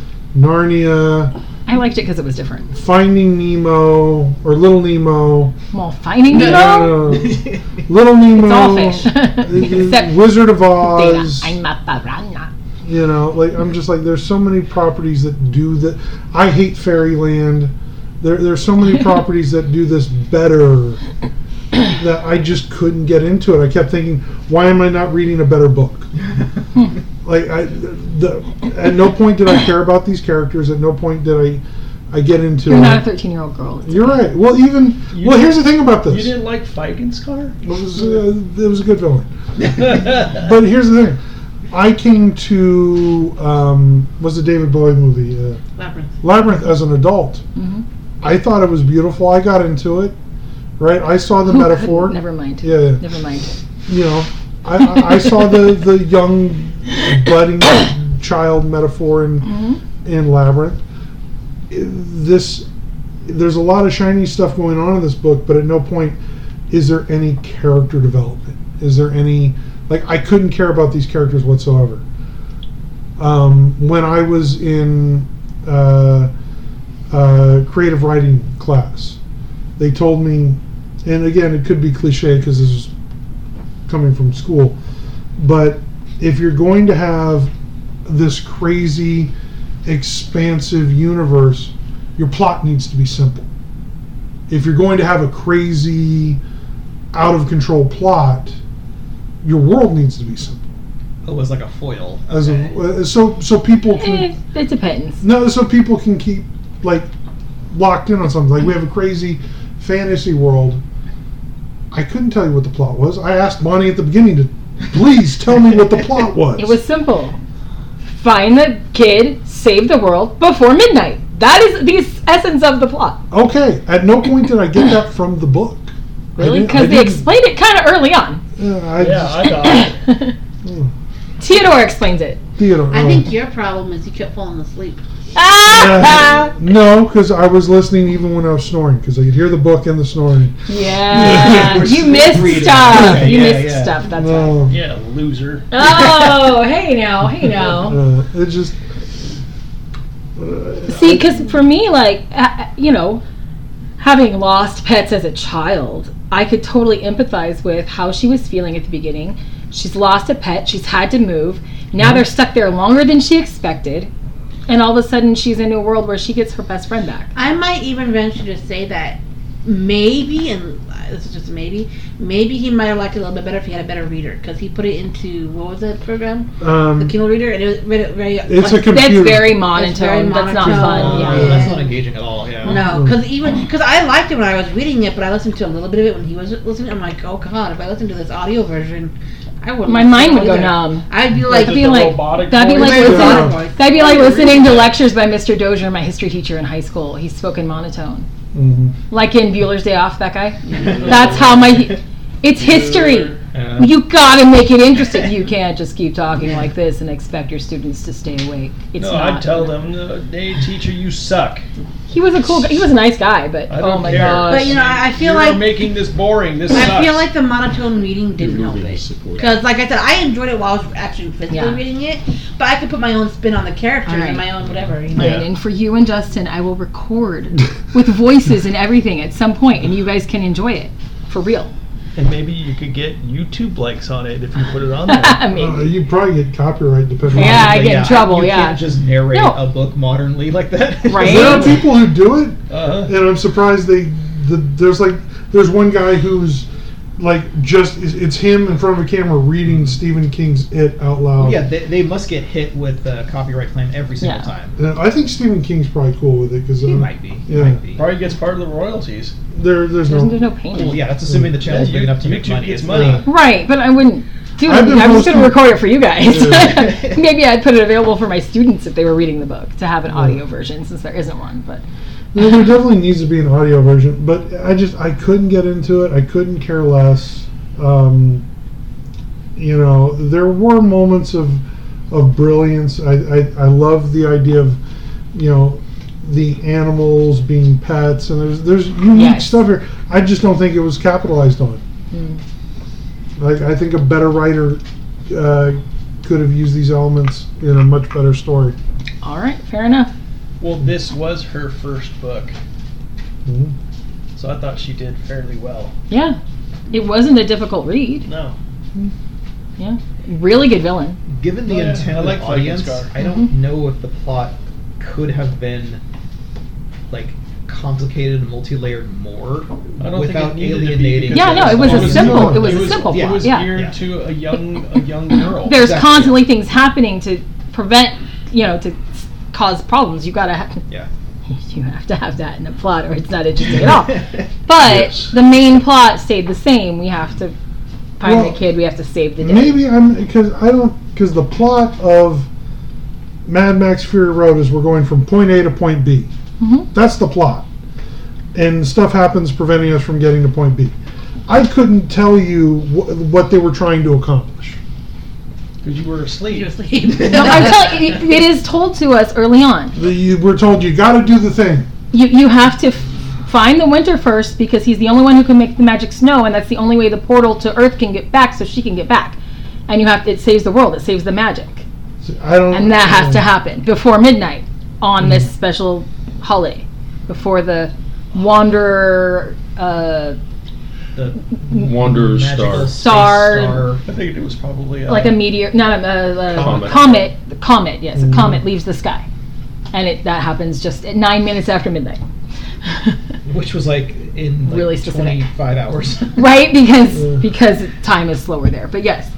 Speaker 5: Narnia,
Speaker 9: I liked it because it was different.
Speaker 5: Finding Nemo, or Little Nemo,
Speaker 9: Well, Finding Nemo,
Speaker 5: uh, Little Nemo,
Speaker 9: it's all fish.
Speaker 5: uh,
Speaker 9: Except
Speaker 5: Wizard of
Speaker 9: Data.
Speaker 5: Oz.
Speaker 9: I'm a piranha.
Speaker 5: You know, like I'm just like there's so many properties that do that. I hate Fairyland. There, there's so many properties that do this better that I just couldn't get into it. I kept thinking, why am I not reading a better book? Like I, the, at no point did I care about these characters. At no point did I I get into
Speaker 9: You're
Speaker 5: it.
Speaker 9: not a thirteen-year-old girl. It's
Speaker 5: You're
Speaker 9: okay.
Speaker 5: right. Well, even
Speaker 2: You
Speaker 5: well,
Speaker 2: didn't-
Speaker 5: here's the thing about this.
Speaker 2: You didn't like Feigenskar?
Speaker 5: It was uh, it was a good villain. But here's the thing. I came to um, was the David Bowie movie uh,
Speaker 8: Labyrinth.
Speaker 5: Labyrinth as an adult.
Speaker 9: Mhm.
Speaker 5: I thought it was beautiful. I got into it. Right. I saw the
Speaker 9: Who
Speaker 5: metaphor.
Speaker 9: couldn't? Never mind.
Speaker 5: Yeah. yeah.
Speaker 9: Never mind.
Speaker 5: You know, I, I, I saw the the young budding child metaphor in
Speaker 9: Mhm.
Speaker 5: in Labyrinth. This there's a lot of shiny stuff going on in this book, but at no point is there any character development. Is there any like I couldn't care about these characters whatsoever. Um, when I was in uh, uh, creative writing class, they told me, and again it could be cliche because this is coming from school, but if you're going to have this crazy expansive universe, your plot needs to be simple. If you're going to have a crazy out of control plot, your world needs to be simple.
Speaker 3: It was like a foil.
Speaker 5: As
Speaker 3: Okay.
Speaker 5: a, so so people
Speaker 9: Eh,
Speaker 5: can
Speaker 9: it depends.
Speaker 5: no so people can keep like locked in on something. Like we have a crazy fantasy world. I couldn't tell you what the plot was. I asked Bonnie at the beginning to please tell me what the plot was.
Speaker 9: It was simple. Find the kid, save the world before midnight. That is the essence of the plot.
Speaker 5: Okay. At no point did I get that from the book. I
Speaker 9: Really?
Speaker 5: didn't- I
Speaker 9: Because they
Speaker 5: didn't-
Speaker 9: explained it kind of early on.
Speaker 5: Yeah, I
Speaker 2: Yeah,
Speaker 5: just,
Speaker 2: I got it.
Speaker 9: Theodore explains it.
Speaker 5: Theodore.
Speaker 8: I
Speaker 5: oh.
Speaker 8: think your problem is you kept falling asleep.
Speaker 9: Ah!
Speaker 5: Uh, no, because I was listening even when I was snoring, because I could hear the book and the snoring.
Speaker 9: Yeah,
Speaker 3: We're
Speaker 9: you
Speaker 3: sleep
Speaker 9: missed
Speaker 3: reading.
Speaker 9: stuff.
Speaker 3: Okay,
Speaker 9: you
Speaker 3: yeah,
Speaker 9: missed
Speaker 3: yeah.
Speaker 9: stuff. That's why.
Speaker 5: No,
Speaker 2: Yeah, loser.
Speaker 9: Oh, hey now, hey now.
Speaker 5: uh, it just. Uh,
Speaker 9: See, because for me, like, uh, you know, having lost pets as a child, I could totally empathize with how she was feeling at the beginning. She's lost a pet. She's had to move. Now they're stuck there longer than she expected. And all of a sudden, she's in a world where she gets her best friend back.
Speaker 8: I might even venture to say that maybe, and this is just a maybe, maybe he might have liked it a little bit better if he had a better reader, because he put it into, what was that program? The
Speaker 5: um,
Speaker 8: Kindle Reader, and it was very, very
Speaker 5: It's a
Speaker 8: like,
Speaker 5: computer.
Speaker 9: That's very
Speaker 8: It's
Speaker 9: monotone.
Speaker 8: very
Speaker 9: That's not
Speaker 8: monotone.
Speaker 9: fun.
Speaker 3: Uh,
Speaker 9: Yeah.
Speaker 3: That's not engaging at all. Yeah.
Speaker 8: No, because even because I liked it when I was reading it, but I listened to a little bit of it when he was listening. I'm like, oh god, if I listened to this audio version, I wouldn't.
Speaker 9: My
Speaker 8: listen
Speaker 9: mind would go
Speaker 8: either.
Speaker 9: numb.
Speaker 8: I'd be
Speaker 2: Like
Speaker 8: like,
Speaker 2: the
Speaker 9: That'd be like
Speaker 2: robotic
Speaker 9: that'd be
Speaker 2: voice?
Speaker 9: like
Speaker 8: Maybe
Speaker 9: listening.
Speaker 8: robotic voice.
Speaker 9: That'd be like listening to lectures by Mister Dozier, my history teacher in high school. He spoke in monotone,
Speaker 5: mhm.
Speaker 9: like in Bueller's Day Off. That guy. That's how my. It's history.
Speaker 3: Uh,
Speaker 9: You gotta make it interesting. You can't just keep talking like this and expect your students to stay awake. It's
Speaker 2: No,
Speaker 9: not.
Speaker 2: I'd tell them, no, hey, teacher, you suck.
Speaker 9: He was a cool guy. He was a nice guy, but
Speaker 2: I
Speaker 9: oh
Speaker 2: don't
Speaker 9: my
Speaker 2: care.
Speaker 9: gosh.
Speaker 8: but you know, I I feel
Speaker 2: You're
Speaker 8: like
Speaker 2: making this boring. This
Speaker 8: I
Speaker 2: sucks.
Speaker 8: feel like the monotone reading didn't
Speaker 7: You're
Speaker 8: help
Speaker 7: really
Speaker 8: it.
Speaker 7: support.
Speaker 8: Because, like I said, I enjoyed it while I was actually physically
Speaker 9: Yeah.
Speaker 8: reading it, but I could put my own spin on the characters
Speaker 9: Alright.
Speaker 8: and my own whatever. You know?
Speaker 2: Yeah.
Speaker 9: And, and for you and Justin, I will record with voices and everything at some point, and you guys can enjoy it for real.
Speaker 2: And maybe you could get YouTube likes on it if you put it on there.
Speaker 5: Uh,
Speaker 9: Maybe.
Speaker 5: you probably get copyright depending
Speaker 9: Yeah,
Speaker 5: on
Speaker 9: I
Speaker 3: but
Speaker 9: get in trouble,
Speaker 3: You
Speaker 9: yeah.
Speaker 3: can't just narrate
Speaker 9: No.
Speaker 3: a book modernly like that.
Speaker 9: Right.
Speaker 5: There are people who do it,
Speaker 2: Uh-huh.
Speaker 5: and I'm surprised they. The, there's like there's one guy who's like just it's, it's him in front of a camera reading Stephen King's It out loud.
Speaker 3: Yeah, they, they must get hit with a copyright claim every single
Speaker 9: Yeah.
Speaker 3: time.
Speaker 5: Uh, I think Stephen King's probably cool with it because
Speaker 3: He might be. He
Speaker 5: yeah.
Speaker 3: might be.
Speaker 2: Probably gets part of the royalties.
Speaker 5: there there's
Speaker 9: There's,
Speaker 5: no.
Speaker 9: there's no pain. in
Speaker 3: Well,
Speaker 9: it.
Speaker 3: yeah, that's assuming the channel's
Speaker 2: Yeah,
Speaker 3: big enough to make
Speaker 2: YouTube
Speaker 3: money.
Speaker 2: gets
Speaker 3: It's
Speaker 2: money.
Speaker 3: not-
Speaker 9: Right, but I wouldn't do it.
Speaker 5: I've been
Speaker 9: I'm just going to
Speaker 5: posting-
Speaker 9: record it for you guys.
Speaker 3: Yeah.
Speaker 9: Maybe I'd put it available for my students if they were reading the book to have an audio version, since there isn't one. But
Speaker 5: No, there definitely needs to be an audio version, but I just I couldn't get into it. I couldn't care less. Um, you know, there were moments of of brilliance. I, I I love the idea of you know the animals being pets, and there's there's unique
Speaker 9: Yes.
Speaker 5: stuff here. I just don't think it was capitalized on.
Speaker 9: Mm.
Speaker 5: Like I think a better writer uh, could have used these elements in a much better story.
Speaker 9: all right, fair enough.
Speaker 2: Well, this was her first book,
Speaker 5: Mhm.
Speaker 2: so I thought she did fairly well.
Speaker 9: Yeah, it wasn't a difficult read.
Speaker 2: No.
Speaker 9: Yeah, really good villain.
Speaker 3: Given the
Speaker 2: Oh, yeah.
Speaker 3: intent
Speaker 2: I
Speaker 3: of
Speaker 2: like
Speaker 3: the audience,
Speaker 2: Frankenstein.
Speaker 3: I don't
Speaker 9: Mhm.
Speaker 3: know if the plot could have been like complicated and multi-layered more
Speaker 2: I don't think
Speaker 3: without
Speaker 2: it needed to be
Speaker 3: alienating.
Speaker 2: because
Speaker 9: Yeah, no, it was a
Speaker 2: was
Speaker 9: simple.
Speaker 5: good.
Speaker 9: It was
Speaker 2: it
Speaker 9: a
Speaker 2: was,
Speaker 9: simple
Speaker 3: yeah,
Speaker 2: It
Speaker 9: plot.
Speaker 2: was
Speaker 9: Yeah,
Speaker 2: geared
Speaker 3: Yeah.
Speaker 2: to a young a young girl.
Speaker 9: there's
Speaker 3: Exactly.
Speaker 9: constantly things happening to prevent, you know, to s- cause problems. You gotta ha-
Speaker 3: Yeah.
Speaker 9: you have to have that in a plot or it's not interesting at all. But
Speaker 7: Yes.
Speaker 9: the main plot stayed the same. We have to find
Speaker 5: Well,
Speaker 9: the kid. We have to save the day.
Speaker 5: Maybe I'm because I don't because the plot of Mad Max Fury Road is we're going from point A to point B.
Speaker 9: Mhm.
Speaker 5: That's the plot, and stuff happens preventing us from getting to point B. I couldn't tell you wh- what they were trying to accomplish.
Speaker 2: Because you were asleep.
Speaker 8: You asleep.
Speaker 9: No, I'm telling you, it, it is told to us early on.
Speaker 5: The, you were told you got to do the thing.
Speaker 9: You you have to f- find the Winter first because he's the only one who can make the magic snow, and that's the only way the portal to Earth can get back, so she can get back. And you have to, it saves the world. It saves the magic,
Speaker 5: I don't.
Speaker 9: and that has to happen before midnight on this special holiday, before the Wanderer. Uh,
Speaker 3: The
Speaker 7: Wanderer
Speaker 3: magical
Speaker 7: Star.
Speaker 3: space
Speaker 9: Star.
Speaker 2: I think it was probably uh,
Speaker 9: like a meteor, not a, a, a
Speaker 7: Comet.
Speaker 9: comet. The comet, yes, a comet leaves the sky, and it that happens just at nine minutes after midnight.
Speaker 3: which was like in like
Speaker 9: Really specific.
Speaker 3: twenty-five hours.
Speaker 9: Right, because because time is slower there. But yes,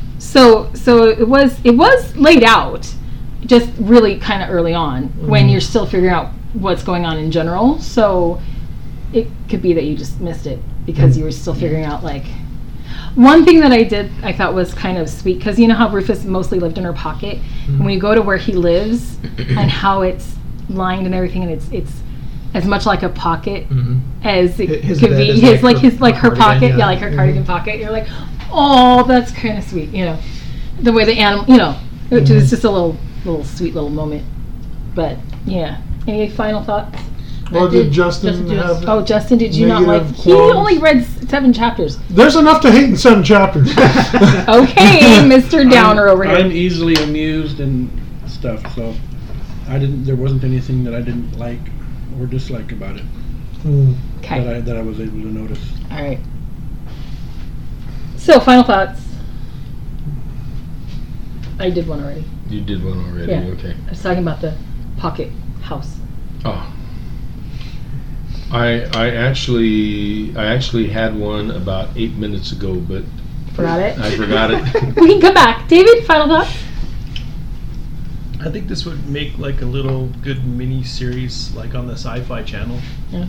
Speaker 9: so so it was it was laid out, just really kind of early on when you're still figuring out what's going on in general. So it could be that you just missed it because you were still figuring out like. One thing that I did, I thought was kind of sweet, because you know how Rufus mostly lived in her pocket.
Speaker 3: Mm-hmm.
Speaker 9: When you go to where he lives and how it's lined and everything, and it's it's as much like a pocket
Speaker 3: Mhm.
Speaker 9: as it
Speaker 3: His
Speaker 9: could
Speaker 3: bed
Speaker 9: be.
Speaker 3: is
Speaker 9: His
Speaker 3: like
Speaker 9: like
Speaker 3: her-
Speaker 9: his like her
Speaker 3: her
Speaker 9: pocket,
Speaker 3: cardigan,
Speaker 9: yeah,
Speaker 3: yeah.
Speaker 9: like her cardigan pocket. You're like, oh, that's kind of sweet, you know, the way the animal, you know, which
Speaker 3: Mm-hmm.
Speaker 9: is just a little little sweet little moment. But yeah, any final thoughts?
Speaker 5: Or
Speaker 8: I
Speaker 5: did
Speaker 8: did-
Speaker 5: Justin
Speaker 8: Justin did-
Speaker 5: have?
Speaker 9: Oh, Justin, did you not like?
Speaker 5: Negative
Speaker 9: He
Speaker 5: qualms.
Speaker 9: only read s- seven chapters.
Speaker 5: There's enough to hate in seven chapters.
Speaker 9: Okay, Mister Downer over
Speaker 4: I'm
Speaker 9: here.
Speaker 4: easily amused and stuff, so I didn't. There wasn't anything that I didn't like or dislike about it
Speaker 5: Hmm.
Speaker 9: Okay,
Speaker 4: that I that I was able to notice.
Speaker 9: all right. So, final thoughts. I did one already.
Speaker 7: You did one already.
Speaker 9: Yeah.
Speaker 7: Okay.
Speaker 9: I was talking about the pocket house.
Speaker 7: Oh. I I actually I actually had one about eight minutes ago, but
Speaker 9: Forgot it.
Speaker 7: I forgot it.
Speaker 9: We can come back. David, final thoughts.
Speaker 2: I think this would make like a little good mini series, like on the Sci-Fi Channel.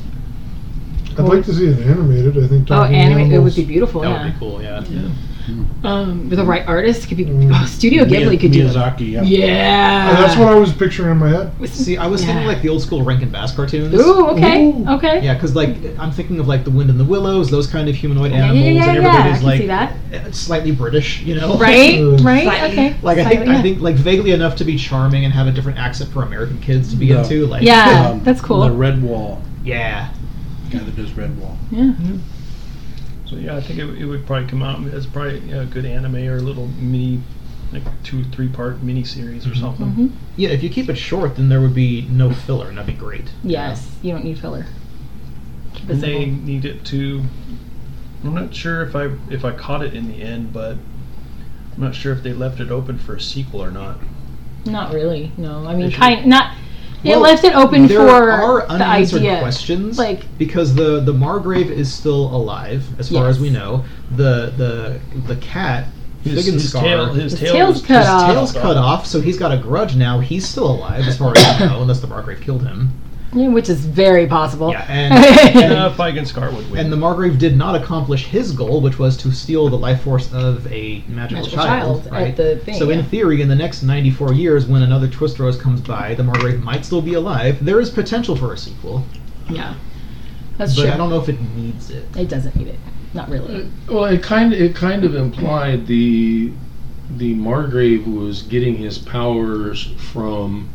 Speaker 5: I'd like to see it animated. I think.
Speaker 9: Oh,
Speaker 5: Talking
Speaker 9: anime. It would
Speaker 5: Animals-
Speaker 9: be beautiful.
Speaker 2: That
Speaker 9: Yeah.
Speaker 2: would be cool. Yeah.
Speaker 9: Um, with the right artist, it could be.
Speaker 5: Mm.
Speaker 9: Oh, Studio Ghibli could do it.
Speaker 4: Miyazaki. Yeah.
Speaker 9: Yeah.
Speaker 5: Uh, that's what I was picturing in my head.
Speaker 9: With-
Speaker 3: See, I was thinking
Speaker 9: yeah.
Speaker 3: like the old school Rankin Bass cartoons.
Speaker 9: Ooh, okay,
Speaker 5: Ooh.
Speaker 9: okay.
Speaker 3: Yeah, because like I'm thinking of like the Wind in the Willows, those kind of humanoid
Speaker 9: Yeah, yeah,
Speaker 3: animals,
Speaker 9: yeah,
Speaker 3: and
Speaker 9: yeah,
Speaker 3: everybody's
Speaker 9: I can
Speaker 3: like
Speaker 9: see that.
Speaker 3: uh, slightly British, you know?
Speaker 9: Right,
Speaker 5: Uh,
Speaker 9: right,
Speaker 8: Slightly.
Speaker 9: okay.
Speaker 3: Like I think
Speaker 9: Slightly,
Speaker 3: I
Speaker 9: yeah.
Speaker 3: think like vaguely enough to be charming and have a different accent for American kids to be
Speaker 4: No.
Speaker 3: into. Like
Speaker 9: Yeah.
Speaker 4: Um,
Speaker 9: that's cool.
Speaker 4: The Red Wall
Speaker 3: yeah.
Speaker 4: guy that does Red Wall.
Speaker 9: Yeah.
Speaker 2: So yeah, I think it, it would probably come out as probably a good anime or a little mini, like two, three part mini series or something.
Speaker 9: Mhm.
Speaker 3: Yeah, if you keep it short, then there would be no filler, and that'd be great.
Speaker 9: Yes, you don't need filler. Keep it
Speaker 2: And they
Speaker 9: simple.
Speaker 2: need it to. I'm not sure if I if I caught it in the end, but I'm not sure if they left it open for a sequel or not.
Speaker 9: Not really. No, I mean,
Speaker 2: They should-
Speaker 9: kind not. It
Speaker 3: Well,
Speaker 9: left it open
Speaker 3: there
Speaker 9: for
Speaker 3: are
Speaker 9: the
Speaker 3: unanswered
Speaker 9: idea.
Speaker 3: questions,
Speaker 9: Like,
Speaker 3: because the the Margrave is still alive, as far
Speaker 9: Yes.
Speaker 3: as we know. The the the cat,
Speaker 2: His, his
Speaker 3: Figgenscar,
Speaker 2: tail, his,
Speaker 9: His
Speaker 2: tail
Speaker 9: tail's
Speaker 2: was
Speaker 9: cut
Speaker 2: his
Speaker 9: off.
Speaker 3: tail's cut off, so he's got a grudge now. He's still alive, as far as we know, unless the Margrave killed him.
Speaker 9: yeah, which is very possible.
Speaker 3: Yeah, and
Speaker 2: Uh, Figgenscar would win.
Speaker 3: and the Margrave did not accomplish his goal, which was to steal the life force of a magical,
Speaker 9: Magical child at
Speaker 3: right?
Speaker 9: the thing,
Speaker 3: so in
Speaker 9: yeah.
Speaker 3: theory, in the next ninety-four years, when another Twist Rose comes by, the Margrave might still be alive. There is potential for a sequel,
Speaker 9: Yeah, that's
Speaker 3: but
Speaker 9: true.
Speaker 3: I don't know if it needs it.
Speaker 9: It doesn't need it. Not really.
Speaker 7: Well, it kind of it kind of implied the the Margrave was getting his powers from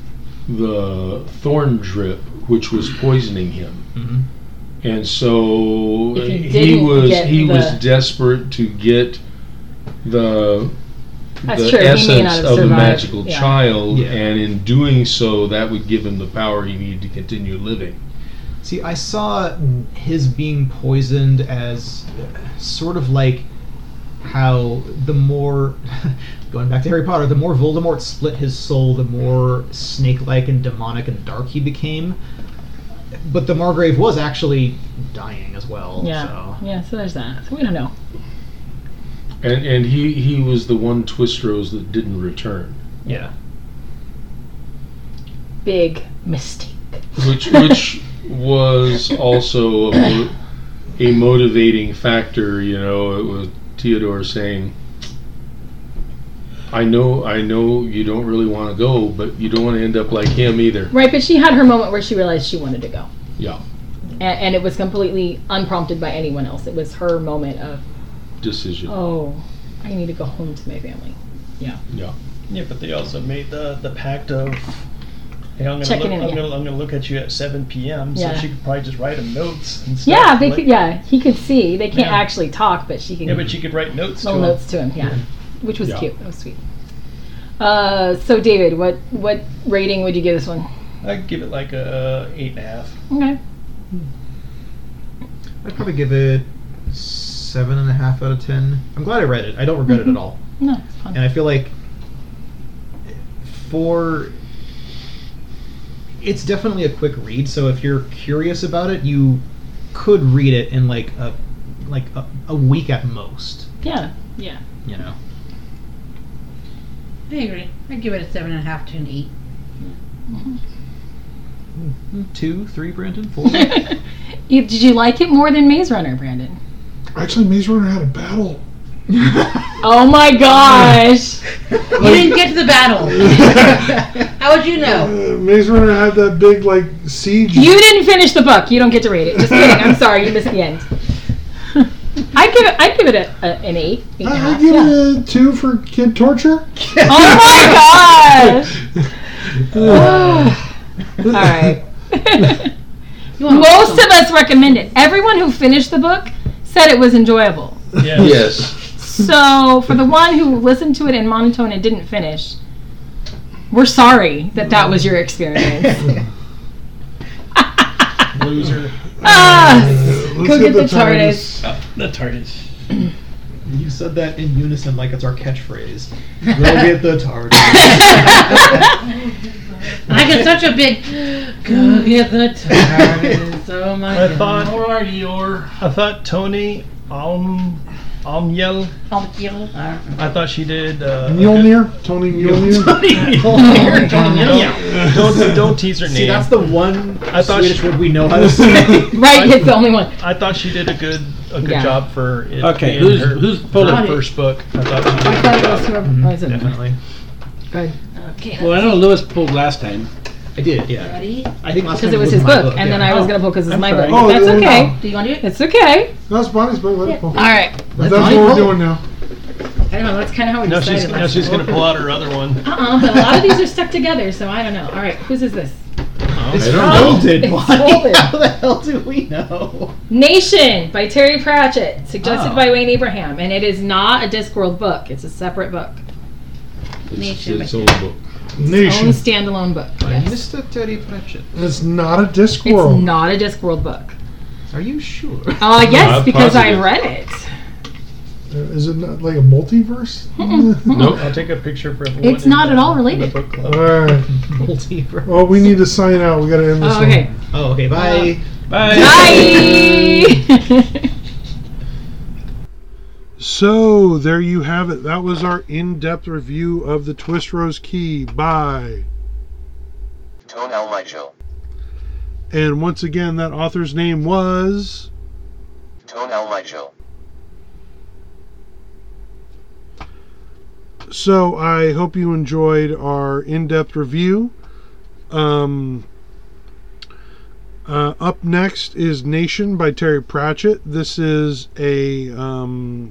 Speaker 7: the thorn drip, which was poisoning him,
Speaker 3: Mm-hmm.
Speaker 7: and so
Speaker 9: If he
Speaker 7: he
Speaker 9: didn't
Speaker 7: was
Speaker 9: get
Speaker 7: he was
Speaker 9: the-
Speaker 7: desperate to get the
Speaker 9: That's
Speaker 7: the
Speaker 9: true, he may not
Speaker 7: essence
Speaker 9: have
Speaker 7: of the
Speaker 9: survived,
Speaker 7: magical
Speaker 9: yeah.
Speaker 7: child,
Speaker 3: Yeah.
Speaker 7: and in doing so, that would give him the power he needed to continue living.
Speaker 3: See, I saw his being poisoned as sort of like how the more, going back to Harry Potter, the more Voldemort split his soul, the more snake-like and demonic and dark he became. But the Margrave was actually dying as well.
Speaker 9: Yeah.
Speaker 3: So.
Speaker 9: Yeah. So there's that. So we don't know.
Speaker 7: And and he, he was the one Twist Rose that didn't return.
Speaker 3: Yeah.
Speaker 9: Big mistake.
Speaker 7: which which was also a, mo- a motivating factor. You know, it was Theodore saying, "I know, I know, you don't really want to go, but you don't want to end up like him either."
Speaker 9: Right, but she had her moment where she realized she wanted to go.
Speaker 7: Yeah.
Speaker 9: And, and it was completely unprompted by anyone else. It was her moment of
Speaker 7: decision.
Speaker 9: Oh, I need to go home to my family. Yeah.
Speaker 7: Yeah.
Speaker 2: Yeah, but they also made the the pact of, hey, I'm gonna
Speaker 9: Checking
Speaker 2: look,
Speaker 9: in,
Speaker 2: I'm,
Speaker 9: yeah.
Speaker 2: gonna, I'm gonna look at you at seven p.m.
Speaker 9: Yeah.
Speaker 2: So she could probably just write him notes and stuff.
Speaker 9: Yeah, they
Speaker 2: like,
Speaker 9: could. Yeah, he could see. They can't
Speaker 2: Yeah.
Speaker 9: actually talk, but she can.
Speaker 2: Yeah, but she could write notes to
Speaker 9: little
Speaker 2: him.
Speaker 9: notes to him. Yeah, which was
Speaker 7: Yeah.
Speaker 9: cute. That was sweet. Uh, so David, what what rating would you give this one?
Speaker 2: I'd give it like a eight and a half.
Speaker 9: Okay.
Speaker 3: I'd probably give it seven and a half out of ten. I'm glad I read it. I don't regret it at all.
Speaker 9: No, it's fun.
Speaker 3: And I feel like for it's definitely a quick read, so if you're curious about it, you could read it in like a like a, a week at most,
Speaker 9: Yeah, yeah.
Speaker 3: you know.
Speaker 8: I agree. I'd give it a seven and a half to an eight.
Speaker 3: Two, three, Brandon, four.
Speaker 9: You, did you like it more than Maze Runner, Brandon?
Speaker 5: Actually, Maze Runner had a battle.
Speaker 9: Oh my gosh!
Speaker 8: You didn't get to the battle. How would you know?
Speaker 5: Uh, Maze Runner had that big like siege.
Speaker 9: You didn't finish the book. You don't get to rate it. Just kidding. I'm sorry. You missed the end. I'd give it. I'd give it a, a, an eight. eight and a
Speaker 5: I, I
Speaker 9: half,
Speaker 5: give
Speaker 9: yeah.
Speaker 5: it a two for kid torture.
Speaker 9: Oh my gosh! All right.
Speaker 8: You want
Speaker 9: Most
Speaker 8: some-
Speaker 9: of us recommend it. Everyone who finished the book said it was enjoyable.
Speaker 2: Yes.
Speaker 7: Yes.
Speaker 9: So for the one who listened to it in monotone and didn't finish, we're sorry that that was your experience.
Speaker 2: Loser.
Speaker 9: Ah,
Speaker 5: Let's
Speaker 9: go get the TARDIS.
Speaker 2: Oh, the TARDIS.
Speaker 3: You said that in unison like it's our catchphrase. Go get the TARDIS.
Speaker 8: I get such a big go get the TARDIS. Oh my
Speaker 2: I
Speaker 8: god.
Speaker 2: thought
Speaker 7: Or Dior.
Speaker 2: I thought Tony Alm Almyel.
Speaker 8: I'll kill. I
Speaker 2: I thought she did. Uh, a good-
Speaker 5: Mjolnir, Tony Mjolnir.
Speaker 2: Mjolnir. Don't, don't don't tease her name.
Speaker 3: See, that's the one
Speaker 2: I thought
Speaker 3: Swedish
Speaker 2: she-
Speaker 3: word we know how to say.
Speaker 9: Right, it's the only one.
Speaker 2: I thought she did a good a good
Speaker 9: Yeah.
Speaker 2: job for it.
Speaker 4: Okay,
Speaker 2: being
Speaker 4: who's-
Speaker 2: her,
Speaker 4: who's
Speaker 2: her
Speaker 4: pulling?
Speaker 2: first book. I thought she did
Speaker 9: I
Speaker 2: a
Speaker 9: thought
Speaker 2: good
Speaker 9: it was
Speaker 2: job.
Speaker 9: whoever. Oh, is it?
Speaker 3: Definitely.
Speaker 9: Good.
Speaker 8: Okay.
Speaker 4: Well, I know Lewis pulled last time.
Speaker 3: I did, yeah.
Speaker 8: Ready?
Speaker 3: I think last
Speaker 9: Because
Speaker 3: time
Speaker 9: it was his
Speaker 3: my
Speaker 9: book, and then
Speaker 3: yeah.
Speaker 9: I was
Speaker 2: Oh,
Speaker 9: going to pull because it's
Speaker 2: I'm
Speaker 9: my
Speaker 2: sorry.
Speaker 9: book.
Speaker 5: Oh,
Speaker 9: That's
Speaker 5: yeah,
Speaker 9: okay.
Speaker 8: Do you want to do it?
Speaker 9: It's okay.
Speaker 5: That's Bonnie's book. Let it pull.
Speaker 9: All right.
Speaker 5: That's
Speaker 3: Bonnie
Speaker 5: what we're
Speaker 3: pull.
Speaker 5: doing now.
Speaker 9: I don't know. That's kind of how we
Speaker 2: Now
Speaker 9: decided.
Speaker 2: she's now
Speaker 9: last
Speaker 2: she's
Speaker 9: time.
Speaker 2: gonna pull out her other one.
Speaker 9: Uh-uh, but a lot of these are stuck together, so I don't know. All right, whose is this?
Speaker 3: It's
Speaker 7: I don't know.
Speaker 3: folded,
Speaker 9: It's
Speaker 3: Bonnie.
Speaker 9: folded.
Speaker 3: How the hell do we know?
Speaker 9: Nation by Terry Pratchett, suggested
Speaker 3: Oh.
Speaker 9: by Wayne Abraham, and it is not a Discworld book. It's a separate book,
Speaker 7: It's
Speaker 8: Nation.
Speaker 7: its own book.
Speaker 9: own
Speaker 5: Nation.
Speaker 9: standalone book.
Speaker 3: By
Speaker 9: Yes.
Speaker 3: Mister Terry Pratchett.
Speaker 5: It's not a
Speaker 9: It's
Speaker 5: Discworld.
Speaker 9: not a Discworld book.
Speaker 3: Are you sure?
Speaker 9: Uh, yes,
Speaker 7: I'm
Speaker 9: because I
Speaker 7: positive.
Speaker 9: read it.
Speaker 5: Uh, Is it not like a multiverse?
Speaker 7: Nope.
Speaker 2: I'll take a picture for everyone.
Speaker 9: It's
Speaker 2: in
Speaker 9: not
Speaker 2: the-
Speaker 9: at all
Speaker 2: in the
Speaker 9: related.
Speaker 2: book club.
Speaker 5: All right.
Speaker 3: Multiverse.
Speaker 5: Well, we need to sign out. We got to end this.
Speaker 9: Oh, okay.
Speaker 5: one.
Speaker 3: Oh, okay, bye.
Speaker 2: Bye.
Speaker 9: Bye.
Speaker 5: So there you have it. That was our in-depth review of the Twist Rose Key by.
Speaker 6: Tone Almighty.
Speaker 5: And once again, that author's name was.
Speaker 6: Tone Almighty.
Speaker 5: So I hope you enjoyed our in-depth review. Um, uh, up next is Nation by Terry Pratchett. This is a um,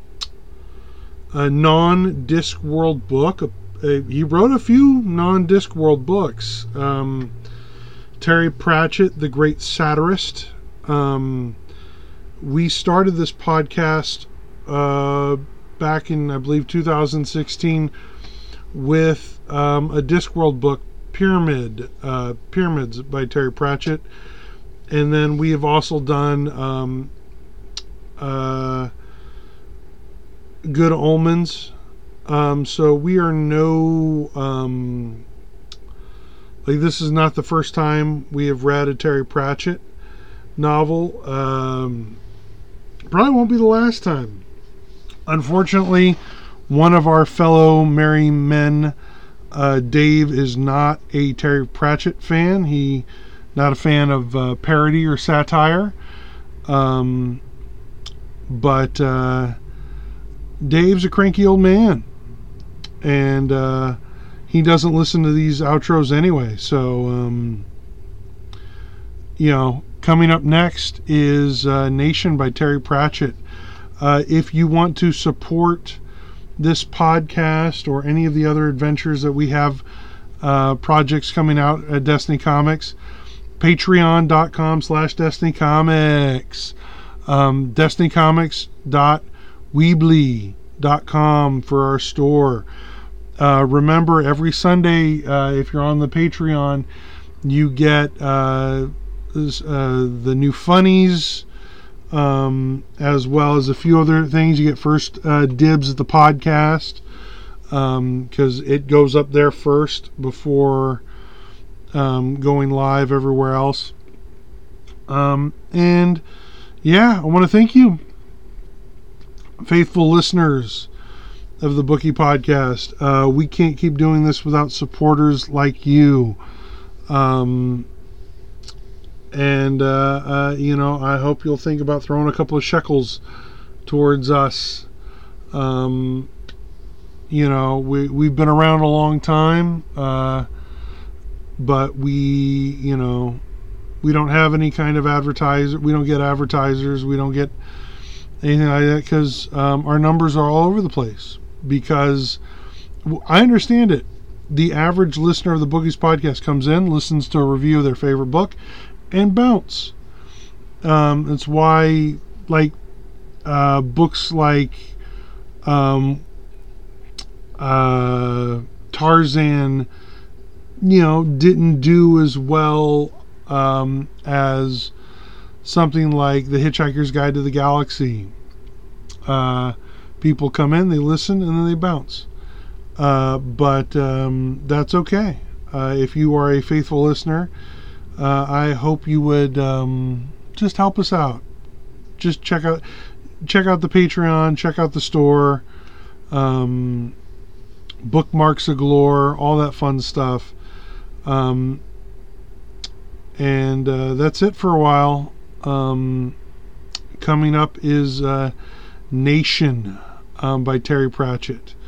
Speaker 5: a non-Discworld book. A, a, he wrote a few non-Discworld books. Um, Terry Pratchett, the great satirist. Um, we started this podcast uh, back in, I believe, two thousand sixteen with um, a Discworld book, Pyramid, uh, Pyramids by Terry Pratchett. And then we have also done um, uh, Good Omens. Um, so we are no... Um, like, this is not the first time we have read a Terry Pratchett novel. Um, probably won't be the last time. Unfortunately, one of our fellow merry men, uh, Dave, is not a Terry Pratchett fan. He not a fan of uh, parody or satire. Um, but uh, Dave's a cranky old man, and uh, he doesn't listen to these outros anyway. So, um, you know, coming up next is uh, Nation by Terry Pratchett. Uh, if you want to support this podcast or any of the other adventures that we have, uh, projects coming out at Destiny Comics, patreon.com slash Destiny Comics, um, destiny comics dot weebly dot com for our store. Uh, remember, every Sunday, uh, if you're on the Patreon, you get uh, this, uh, the new funnies, um, as well as a few other things. You get first uh, dibs at the podcast, because um, it goes up there first before um, going live everywhere else. Um, and yeah, I want to thank you, faithful listeners of the Bookie Podcast. Uh, we can't keep doing this without supporters like you. Um, and, uh, uh, you know, I hope you'll think about throwing a couple of shekels towards us. Um, you know, we, we've been around a long time, uh, but we, you know, we don't have any kind of advertiser. We don't get advertisers. We don't get anything like that, because um, our numbers are all over the place. Because I understand it. The average listener of the Bookies Podcast comes in, listens to a review of their favorite book, and bounce. Um, that's why, like, uh, books like um, uh, Tarzan, you know, didn't do as well um, as something like The Hitchhiker's Guide to the Galaxy. Uh, people come in, they listen, and then they bounce. Uh, but um, that's okay. Uh, if you are a faithful listener, uh, I hope you would um, just help us out. Just check out check out the Patreon, check out the store, um, bookmarks galore, all that fun stuff. Um, and uh, that's it for a while. Um, coming up is uh, Nation um, by Terry Pratchett.